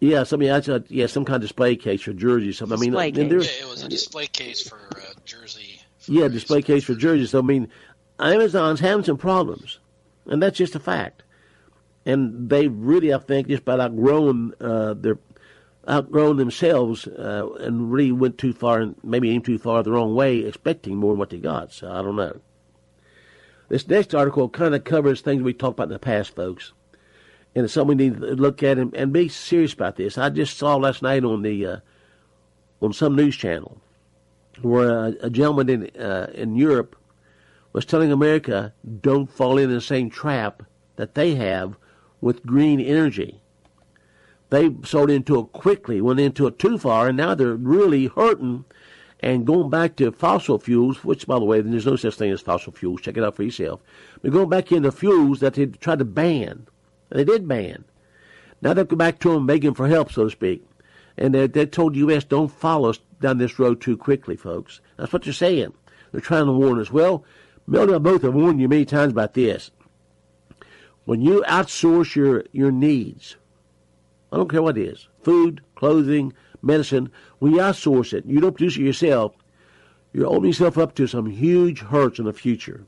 Speaker 2: Yeah, something. That's a, yeah, some kind of display case for Jersey. Something.
Speaker 1: Display
Speaker 2: I mean,
Speaker 1: case.
Speaker 6: Yeah, it was a display case for uh, Jersey. For
Speaker 2: yeah, display case for Jersey. So I mean, Amazon's having some problems, and that's just a fact. And they really, I think, just about outgrown uh, their outgrown themselves uh, and really went too far, and maybe even too far the wrong way, expecting more than what they got. So I don't know. This next article kind of covers things we talked about in the past, folks. And it's something we need to look at and, and be serious about this. I just saw last night on the uh, on some news channel where a, a gentleman in uh, in Europe was telling America, don't fall in the same trap that they have with green energy. They sold into it quickly, went into it too far, and now they're really hurting and going back to fossil fuels, which, by the way, there's no such thing as fossil fuels. Check it out for yourself. They're going back into fuels that they tried to ban. They did ban. Now they'll go back to them begging for help, so to speak. And they, they told the U S, don't follow us down this road too quickly, folks. That's what they're saying. They're trying to warn us. Well, Melody and I both have warned you many times about this. When you outsource your, your needs, I don't care what it is, food, clothing, medicine, when you outsource it, you don't produce it yourself, you're opening yourself up to some huge hurts in the future.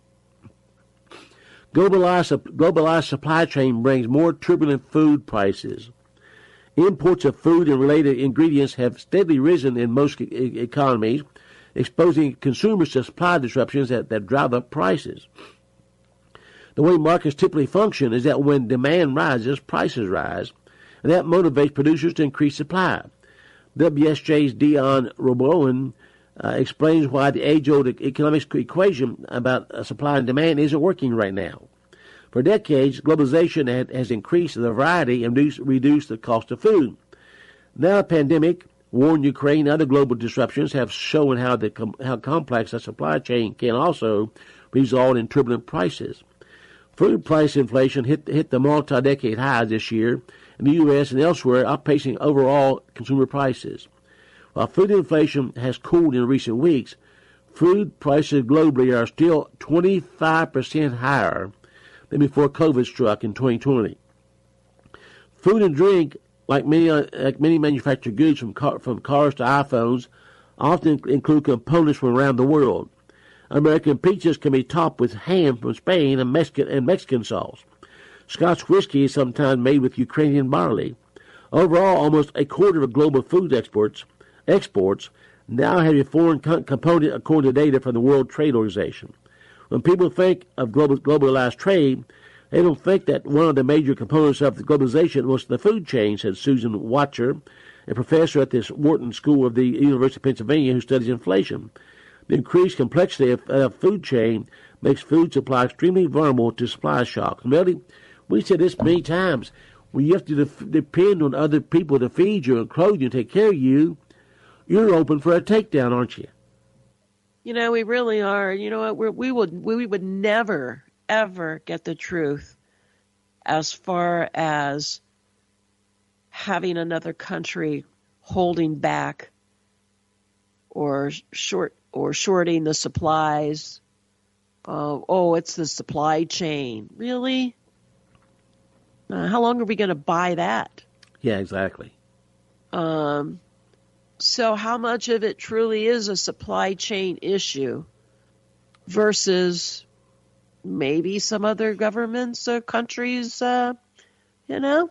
Speaker 2: Globalized, globalized supply chain brings more turbulent food prices. Imports of food and related ingredients have steadily risen in most e- economies, exposing consumers to supply disruptions that, that drive up prices. The way markets typically function is that when demand rises, prices rise, and that motivates producers to increase supply. W S J's Dion Roboin uh, explains why the age-old economics equation about uh, supply and demand isn't working right now. For decades, globalization had, has increased the variety and reduced, reduced the cost of food. Now, the pandemic, war in Ukraine, and other global disruptions have shown how the com- how complex a supply chain can also result in turbulent prices. Food price inflation hit hit the multi-decade highs this year in the U S and elsewhere, outpacing overall consumer prices. While food inflation has cooled in recent weeks, food prices globally are still twenty-five percent higher than before COVID struck in twenty twenty. Food and drink, like many like many manufactured goods from car, from cars to iPhones, often include components from around the world. American pizzas can be topped with ham from Spain and Mexican and Mexican sauce. Scotch whiskey is sometimes made with Ukrainian barley. Overall, almost a quarter of global food exports exports now have a foreign co- component, according to data from the World Trade Organization. When people think of global, globalized trade, they don't think that one of the major components of the globalization was the food chain, said Susan Watcher, a professor at this Wharton School of the University of Pennsylvania who studies inflation. The increased complexity of uh, food chain makes food supply extremely vulnerable to supply shocks. Melody, we said this many times. When you have to def- depend on other people to feed you and clothe you and take care of you, you're open for a takedown, aren't you?
Speaker 1: You know, we really are. You know what? We're, we would we would never ever get the truth as far as having another country holding back or short or shorting the supplies. Uh, oh, it's the supply chain. Really? Uh, how long are we going to buy that?
Speaker 2: Yeah, exactly.
Speaker 1: Um. So how much of it truly is a supply chain issue versus maybe some other governments or countries, uh, you know,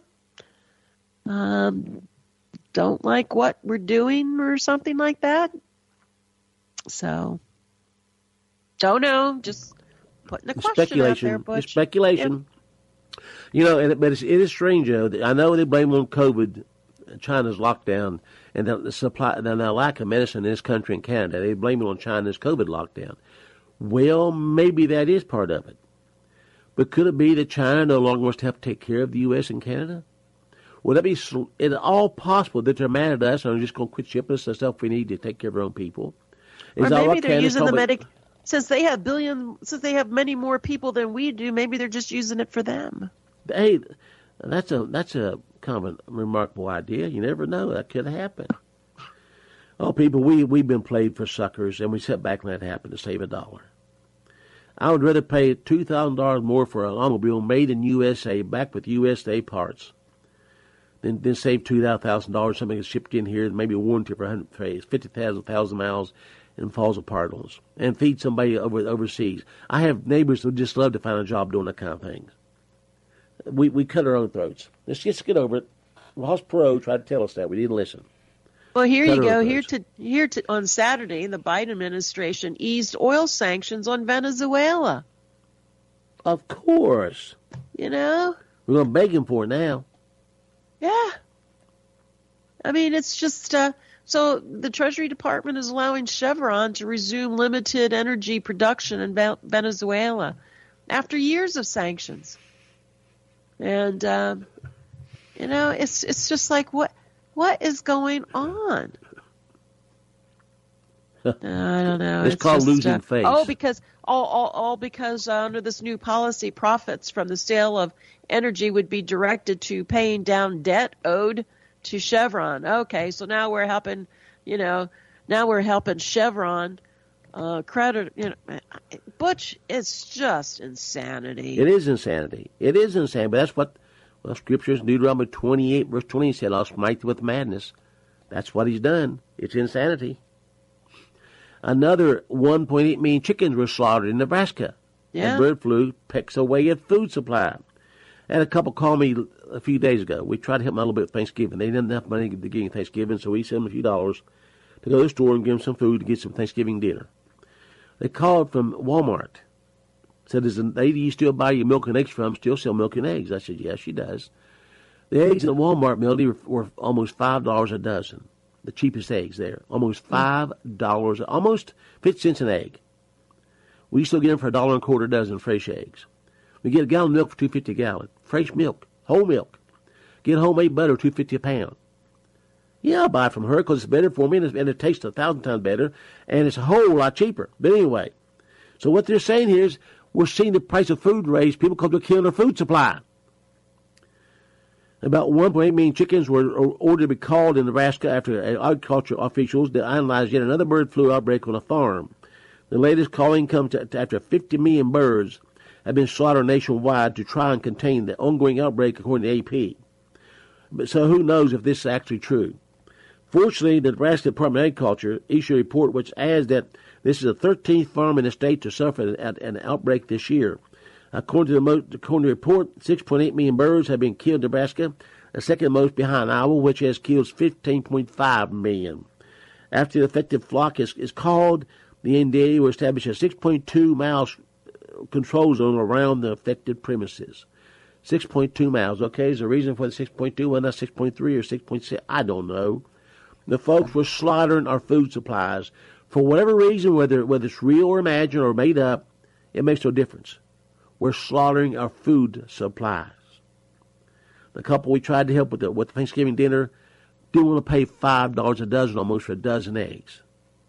Speaker 1: um, don't like what we're doing or something like that? So, don't know. Just putting a question
Speaker 2: speculation.
Speaker 1: out there, Butch.
Speaker 2: It's speculation. Yep. You know, and, but it's, it is strange, though. I know they blame on COVID, China's lockdown, and the, the supply, and the lack of medicine in this country and Canada. They blame it on China's COVID lockdown. Well, maybe that is part of it. But could it be that China no longer wants to have to take care of the U S and Canada? Would that be it all possible that they're mad at us and are just going to quit shipping us the stuff we need to take care of our own people? Is
Speaker 1: or maybe they're
Speaker 2: Canada's
Speaker 1: using the
Speaker 2: about,
Speaker 1: medic since they have billion since they have many more people than we do. Maybe they're just using it for them.
Speaker 2: Hey, that's a that's a kind of a remarkable idea. You never know, that could happen. Oh, people, we we've been played for suckers, and we sit back and let it happen to save a dollar. I would rather pay two thousand dollars more for an automobile made in U S A, back with U S A parts, then then save two thousand dollars, something is shipped in here, maybe a warranty for one hundred, fifty thousand miles, and falls apart on us. And feed somebody over overseas. I have neighbors who just love to find a job doing that kind of thing. We we cut our own throats. Let's just get over it. Ross Perot tried to tell us that. We didn't listen.
Speaker 1: Well, here
Speaker 2: cut
Speaker 1: you go.
Speaker 2: throats.
Speaker 1: Here to here to on Saturday, the Biden administration eased oil sanctions on Venezuela.
Speaker 2: Of course.
Speaker 1: You know?
Speaker 2: We're going to beg him for it now.
Speaker 1: Yeah. I mean, it's just, uh, so the Treasury Department is allowing Chevron to resume limited energy production in Ve- Venezuela after years of sanctions. And, um, you know, it's it's just like, what what is going on? I don't know.
Speaker 2: It's, it's called
Speaker 1: just,
Speaker 2: losing
Speaker 1: uh,
Speaker 2: face.
Speaker 1: Oh, because all all, all because uh, under this new policy, profits from the sale of energy would be directed to paying down debt owed to Chevron. Okay, so now we're helping, you know, now we're helping Chevron uh, credit. You know, Butch, it's just insanity.
Speaker 2: It is insanity. It is insanity. But that's what well, Scriptures, Deuteronomy twenty-eight, verse twenty said, I'll smite thee with madness. That's what he's done. It's insanity. Another one point eight million chickens were slaughtered in Nebraska.
Speaker 1: Yeah.
Speaker 2: And bird flu pecks away at food supply. I had a couple call me a few days ago. We tried to help them out a little bit with Thanksgiving. They didn't have enough money to give them Thanksgiving, so we sent them a few dollars to go to the store and give them some food to get some Thanksgiving dinner. They called from Walmart. Said, "Does the lady you still buy your milk and eggs from still sell milk and eggs?" I said, yes, she does. The eggs in the Walmart, Melody, were, were almost five dollars a dozen. The cheapest eggs there. Almost five dollars, almost fifty cents an egg. We still get them for a dollar and a quarter a dozen fresh eggs. We get a gallon of milk for two fifty a gallon. Fresh milk, whole milk. Get homemade butter, two fifty a pound. Yeah, I'll buy it from her because it's better for me and, and it tastes a thousand times better and it's a whole lot cheaper. But anyway, so what they're saying here is we're seeing the price of food raise. People because they're killing their food supply. About one point eight million chickens were ordered to be called in Nebraska after agriculture officials that analyzed yet another bird flu outbreak on a farm. The latest calling comes after fifty million birds have been slaughtered nationwide to try and contain the ongoing outbreak, according to A P. But so who knows if this is actually true? Fortunately, the Nebraska Department of Agriculture issued a report which adds that this is the thirteenth farm in the state to suffer an outbreak this year. According to the, most, according to the report, six point eight million birds have been killed in Nebraska, the second most behind Iowa, which has killed fifteen point five million. After the affected flock is, is called, the N D A will establish a six point two mile control zone around the affected premises. six point two miles. Okay, is there a reason for the six point two? Well, not six point three or six point six. I don't know. The folks were slaughtering our food supplies. For whatever reason, whether, whether it's real or imagined or made up, it makes no difference. We're slaughtering our food supplies. The couple we tried to help with the, with the Thanksgiving dinner didn't want to pay five dollars a dozen almost for a dozen eggs.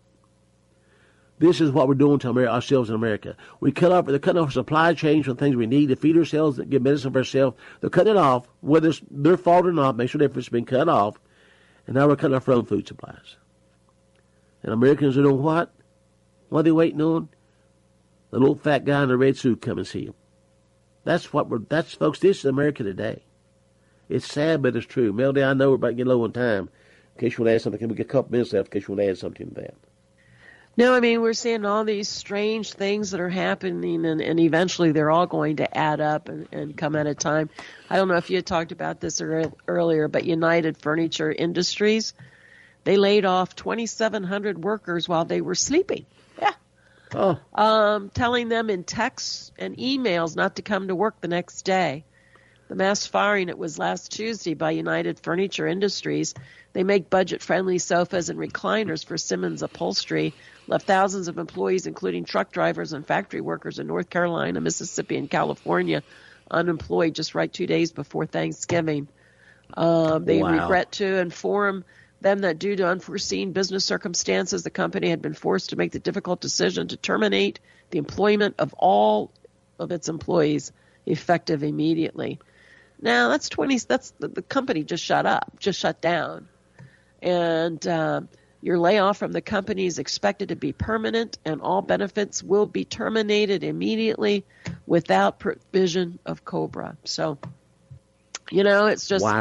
Speaker 2: This is what we're doing to America, ourselves in America. We cut off, they're cutting off supply chains from things we need to feed ourselves, get medicine for ourselves. They're cutting it off, whether it's their fault or not, makes no difference. It's been cut off. And now we're cutting off our own food supplies. And Americans are doing what? What are they waiting on? The little fat guy in the red suit come and see him. That's what we're, that's, folks, this is America today. It's sad, but it's true. Melody, I know we're about to get low on time. In case you want to add something, can we get a couple minutes left in case you want to add something to that?
Speaker 1: No, I mean, we're seeing all these strange things that are happening, and, and eventually they're all going to add up and, and come at a time. I don't know if you had talked about this earlier, but United Furniture Industries, they laid off twenty-seven hundred workers while they were sleeping. Yeah.
Speaker 2: Oh.
Speaker 1: Um, telling them in texts and emails not to come to work the next day. The mass firing, it was last Tuesday by United Furniture Industries. They make budget-friendly sofas and recliners for Simmons Upholstery, left thousands of employees, including truck drivers and factory workers in North Carolina, Mississippi, and California, unemployed just right two days before Thanksgiving. Uh, they
Speaker 2: wow.
Speaker 1: regret to inform them that due to unforeseen business circumstances, the company had been forced to make the difficult decision to terminate the employment of all of its employees effective immediately. Now, that's twenty. That's the, the company just shut up, just shut down. And uh, your layoff from the company is expected to be permanent, and all benefits will be terminated immediately without provision of COBRA. So, you know, it's just
Speaker 2: wow.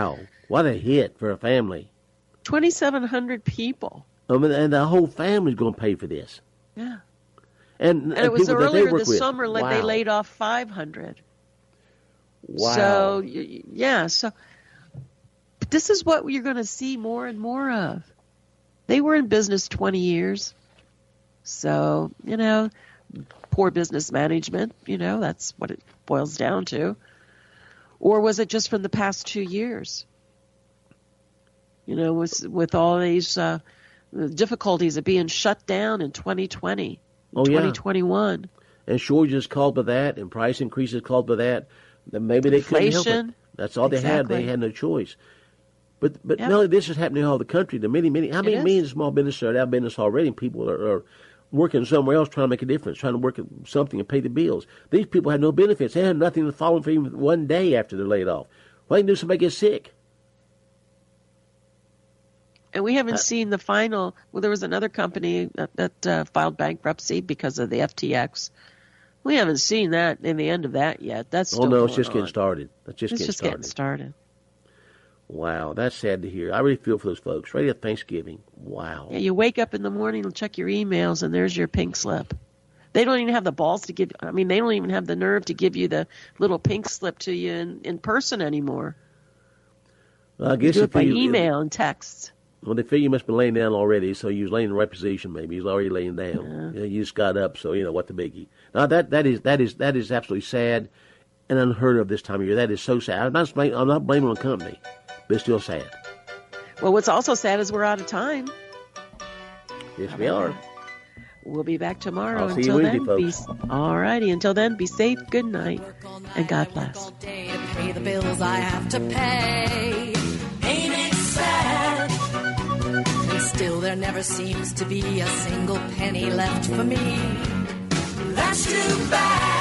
Speaker 2: What a hit for a family.
Speaker 1: twenty-seven hundred people.
Speaker 2: I mean, and the whole family's going to pay for this.
Speaker 1: Yeah.
Speaker 2: And,
Speaker 1: And,
Speaker 2: and
Speaker 1: it was
Speaker 2: people that they
Speaker 1: earlier
Speaker 2: work
Speaker 1: this
Speaker 2: with.
Speaker 1: summer like
Speaker 2: Wow.
Speaker 1: they laid off five hundred.
Speaker 2: Wow.
Speaker 1: So, y- yeah, so but this is what you're going to see more and more of. They were in business twenty years. So, you know, poor business management, you know, that's what it boils down to. Or was it just from the past two years? You know, with, with all these uh, difficulties of being shut down in twenty twenty,
Speaker 2: Oh, yeah.
Speaker 1: twenty twenty-one.
Speaker 2: And shortages called by that, and price increases called by that. Then maybe they couldn't help it.
Speaker 1: Inflation.
Speaker 2: That's all they had. They
Speaker 1: Exactly.
Speaker 2: had no choice. But but
Speaker 1: Yep.
Speaker 2: not only this is happening all over the country. The many many how many
Speaker 1: is.
Speaker 2: millions of small businesses are out of business already? And people are, are working somewhere else trying to make a difference, trying to work at something and pay the bills. These people had no benefits. They had nothing to follow for even one day after they're laid off. Why didn't somebody get sick?
Speaker 1: And we haven't
Speaker 2: Uh,
Speaker 1: seen the final. Well, there was another company that, that uh, filed bankruptcy because of the F T X. We haven't seen that in the end of that yet. That's still
Speaker 2: Oh no, it's
Speaker 1: going
Speaker 2: just getting
Speaker 1: on.
Speaker 2: started. That's just
Speaker 1: It's
Speaker 2: getting
Speaker 1: just
Speaker 2: started.
Speaker 1: getting started.
Speaker 2: Wow, that's sad to hear. I really feel for those folks. Ready at Thanksgiving. Wow.
Speaker 1: Yeah, you wake up in the morning and check your emails, and there's your pink slip. They don't even have the balls to give. I mean, they don't even have the nerve to give you the little pink slip to you in, in person anymore.
Speaker 2: Well, I
Speaker 1: You
Speaker 2: guess
Speaker 1: do it
Speaker 2: if
Speaker 1: by
Speaker 2: you,
Speaker 1: email and text.
Speaker 2: Well, they figure you must be laying down already, so you was laying in the right position. Maybe you was already laying down.
Speaker 1: Yeah.
Speaker 2: You, know, you just got up, so you know what the biggie. Now that that is that is that is absolutely sad and unheard of this time of year. That is so sad. I'm not blaming, I'm not blaming the company, but it's still sad.
Speaker 1: Well, what's also sad is we're out of time.
Speaker 2: Yes, we are.
Speaker 1: We'll be back tomorrow.
Speaker 2: I'll see you
Speaker 1: Until
Speaker 2: Wednesday,
Speaker 1: then, be,
Speaker 2: folks.
Speaker 1: all righty. Until then, be safe. Good night, and God bless.
Speaker 7: All day to pay the bills I have to pay. Ain't it sad? And still there never seems to be a single penny left for me. That's too bad.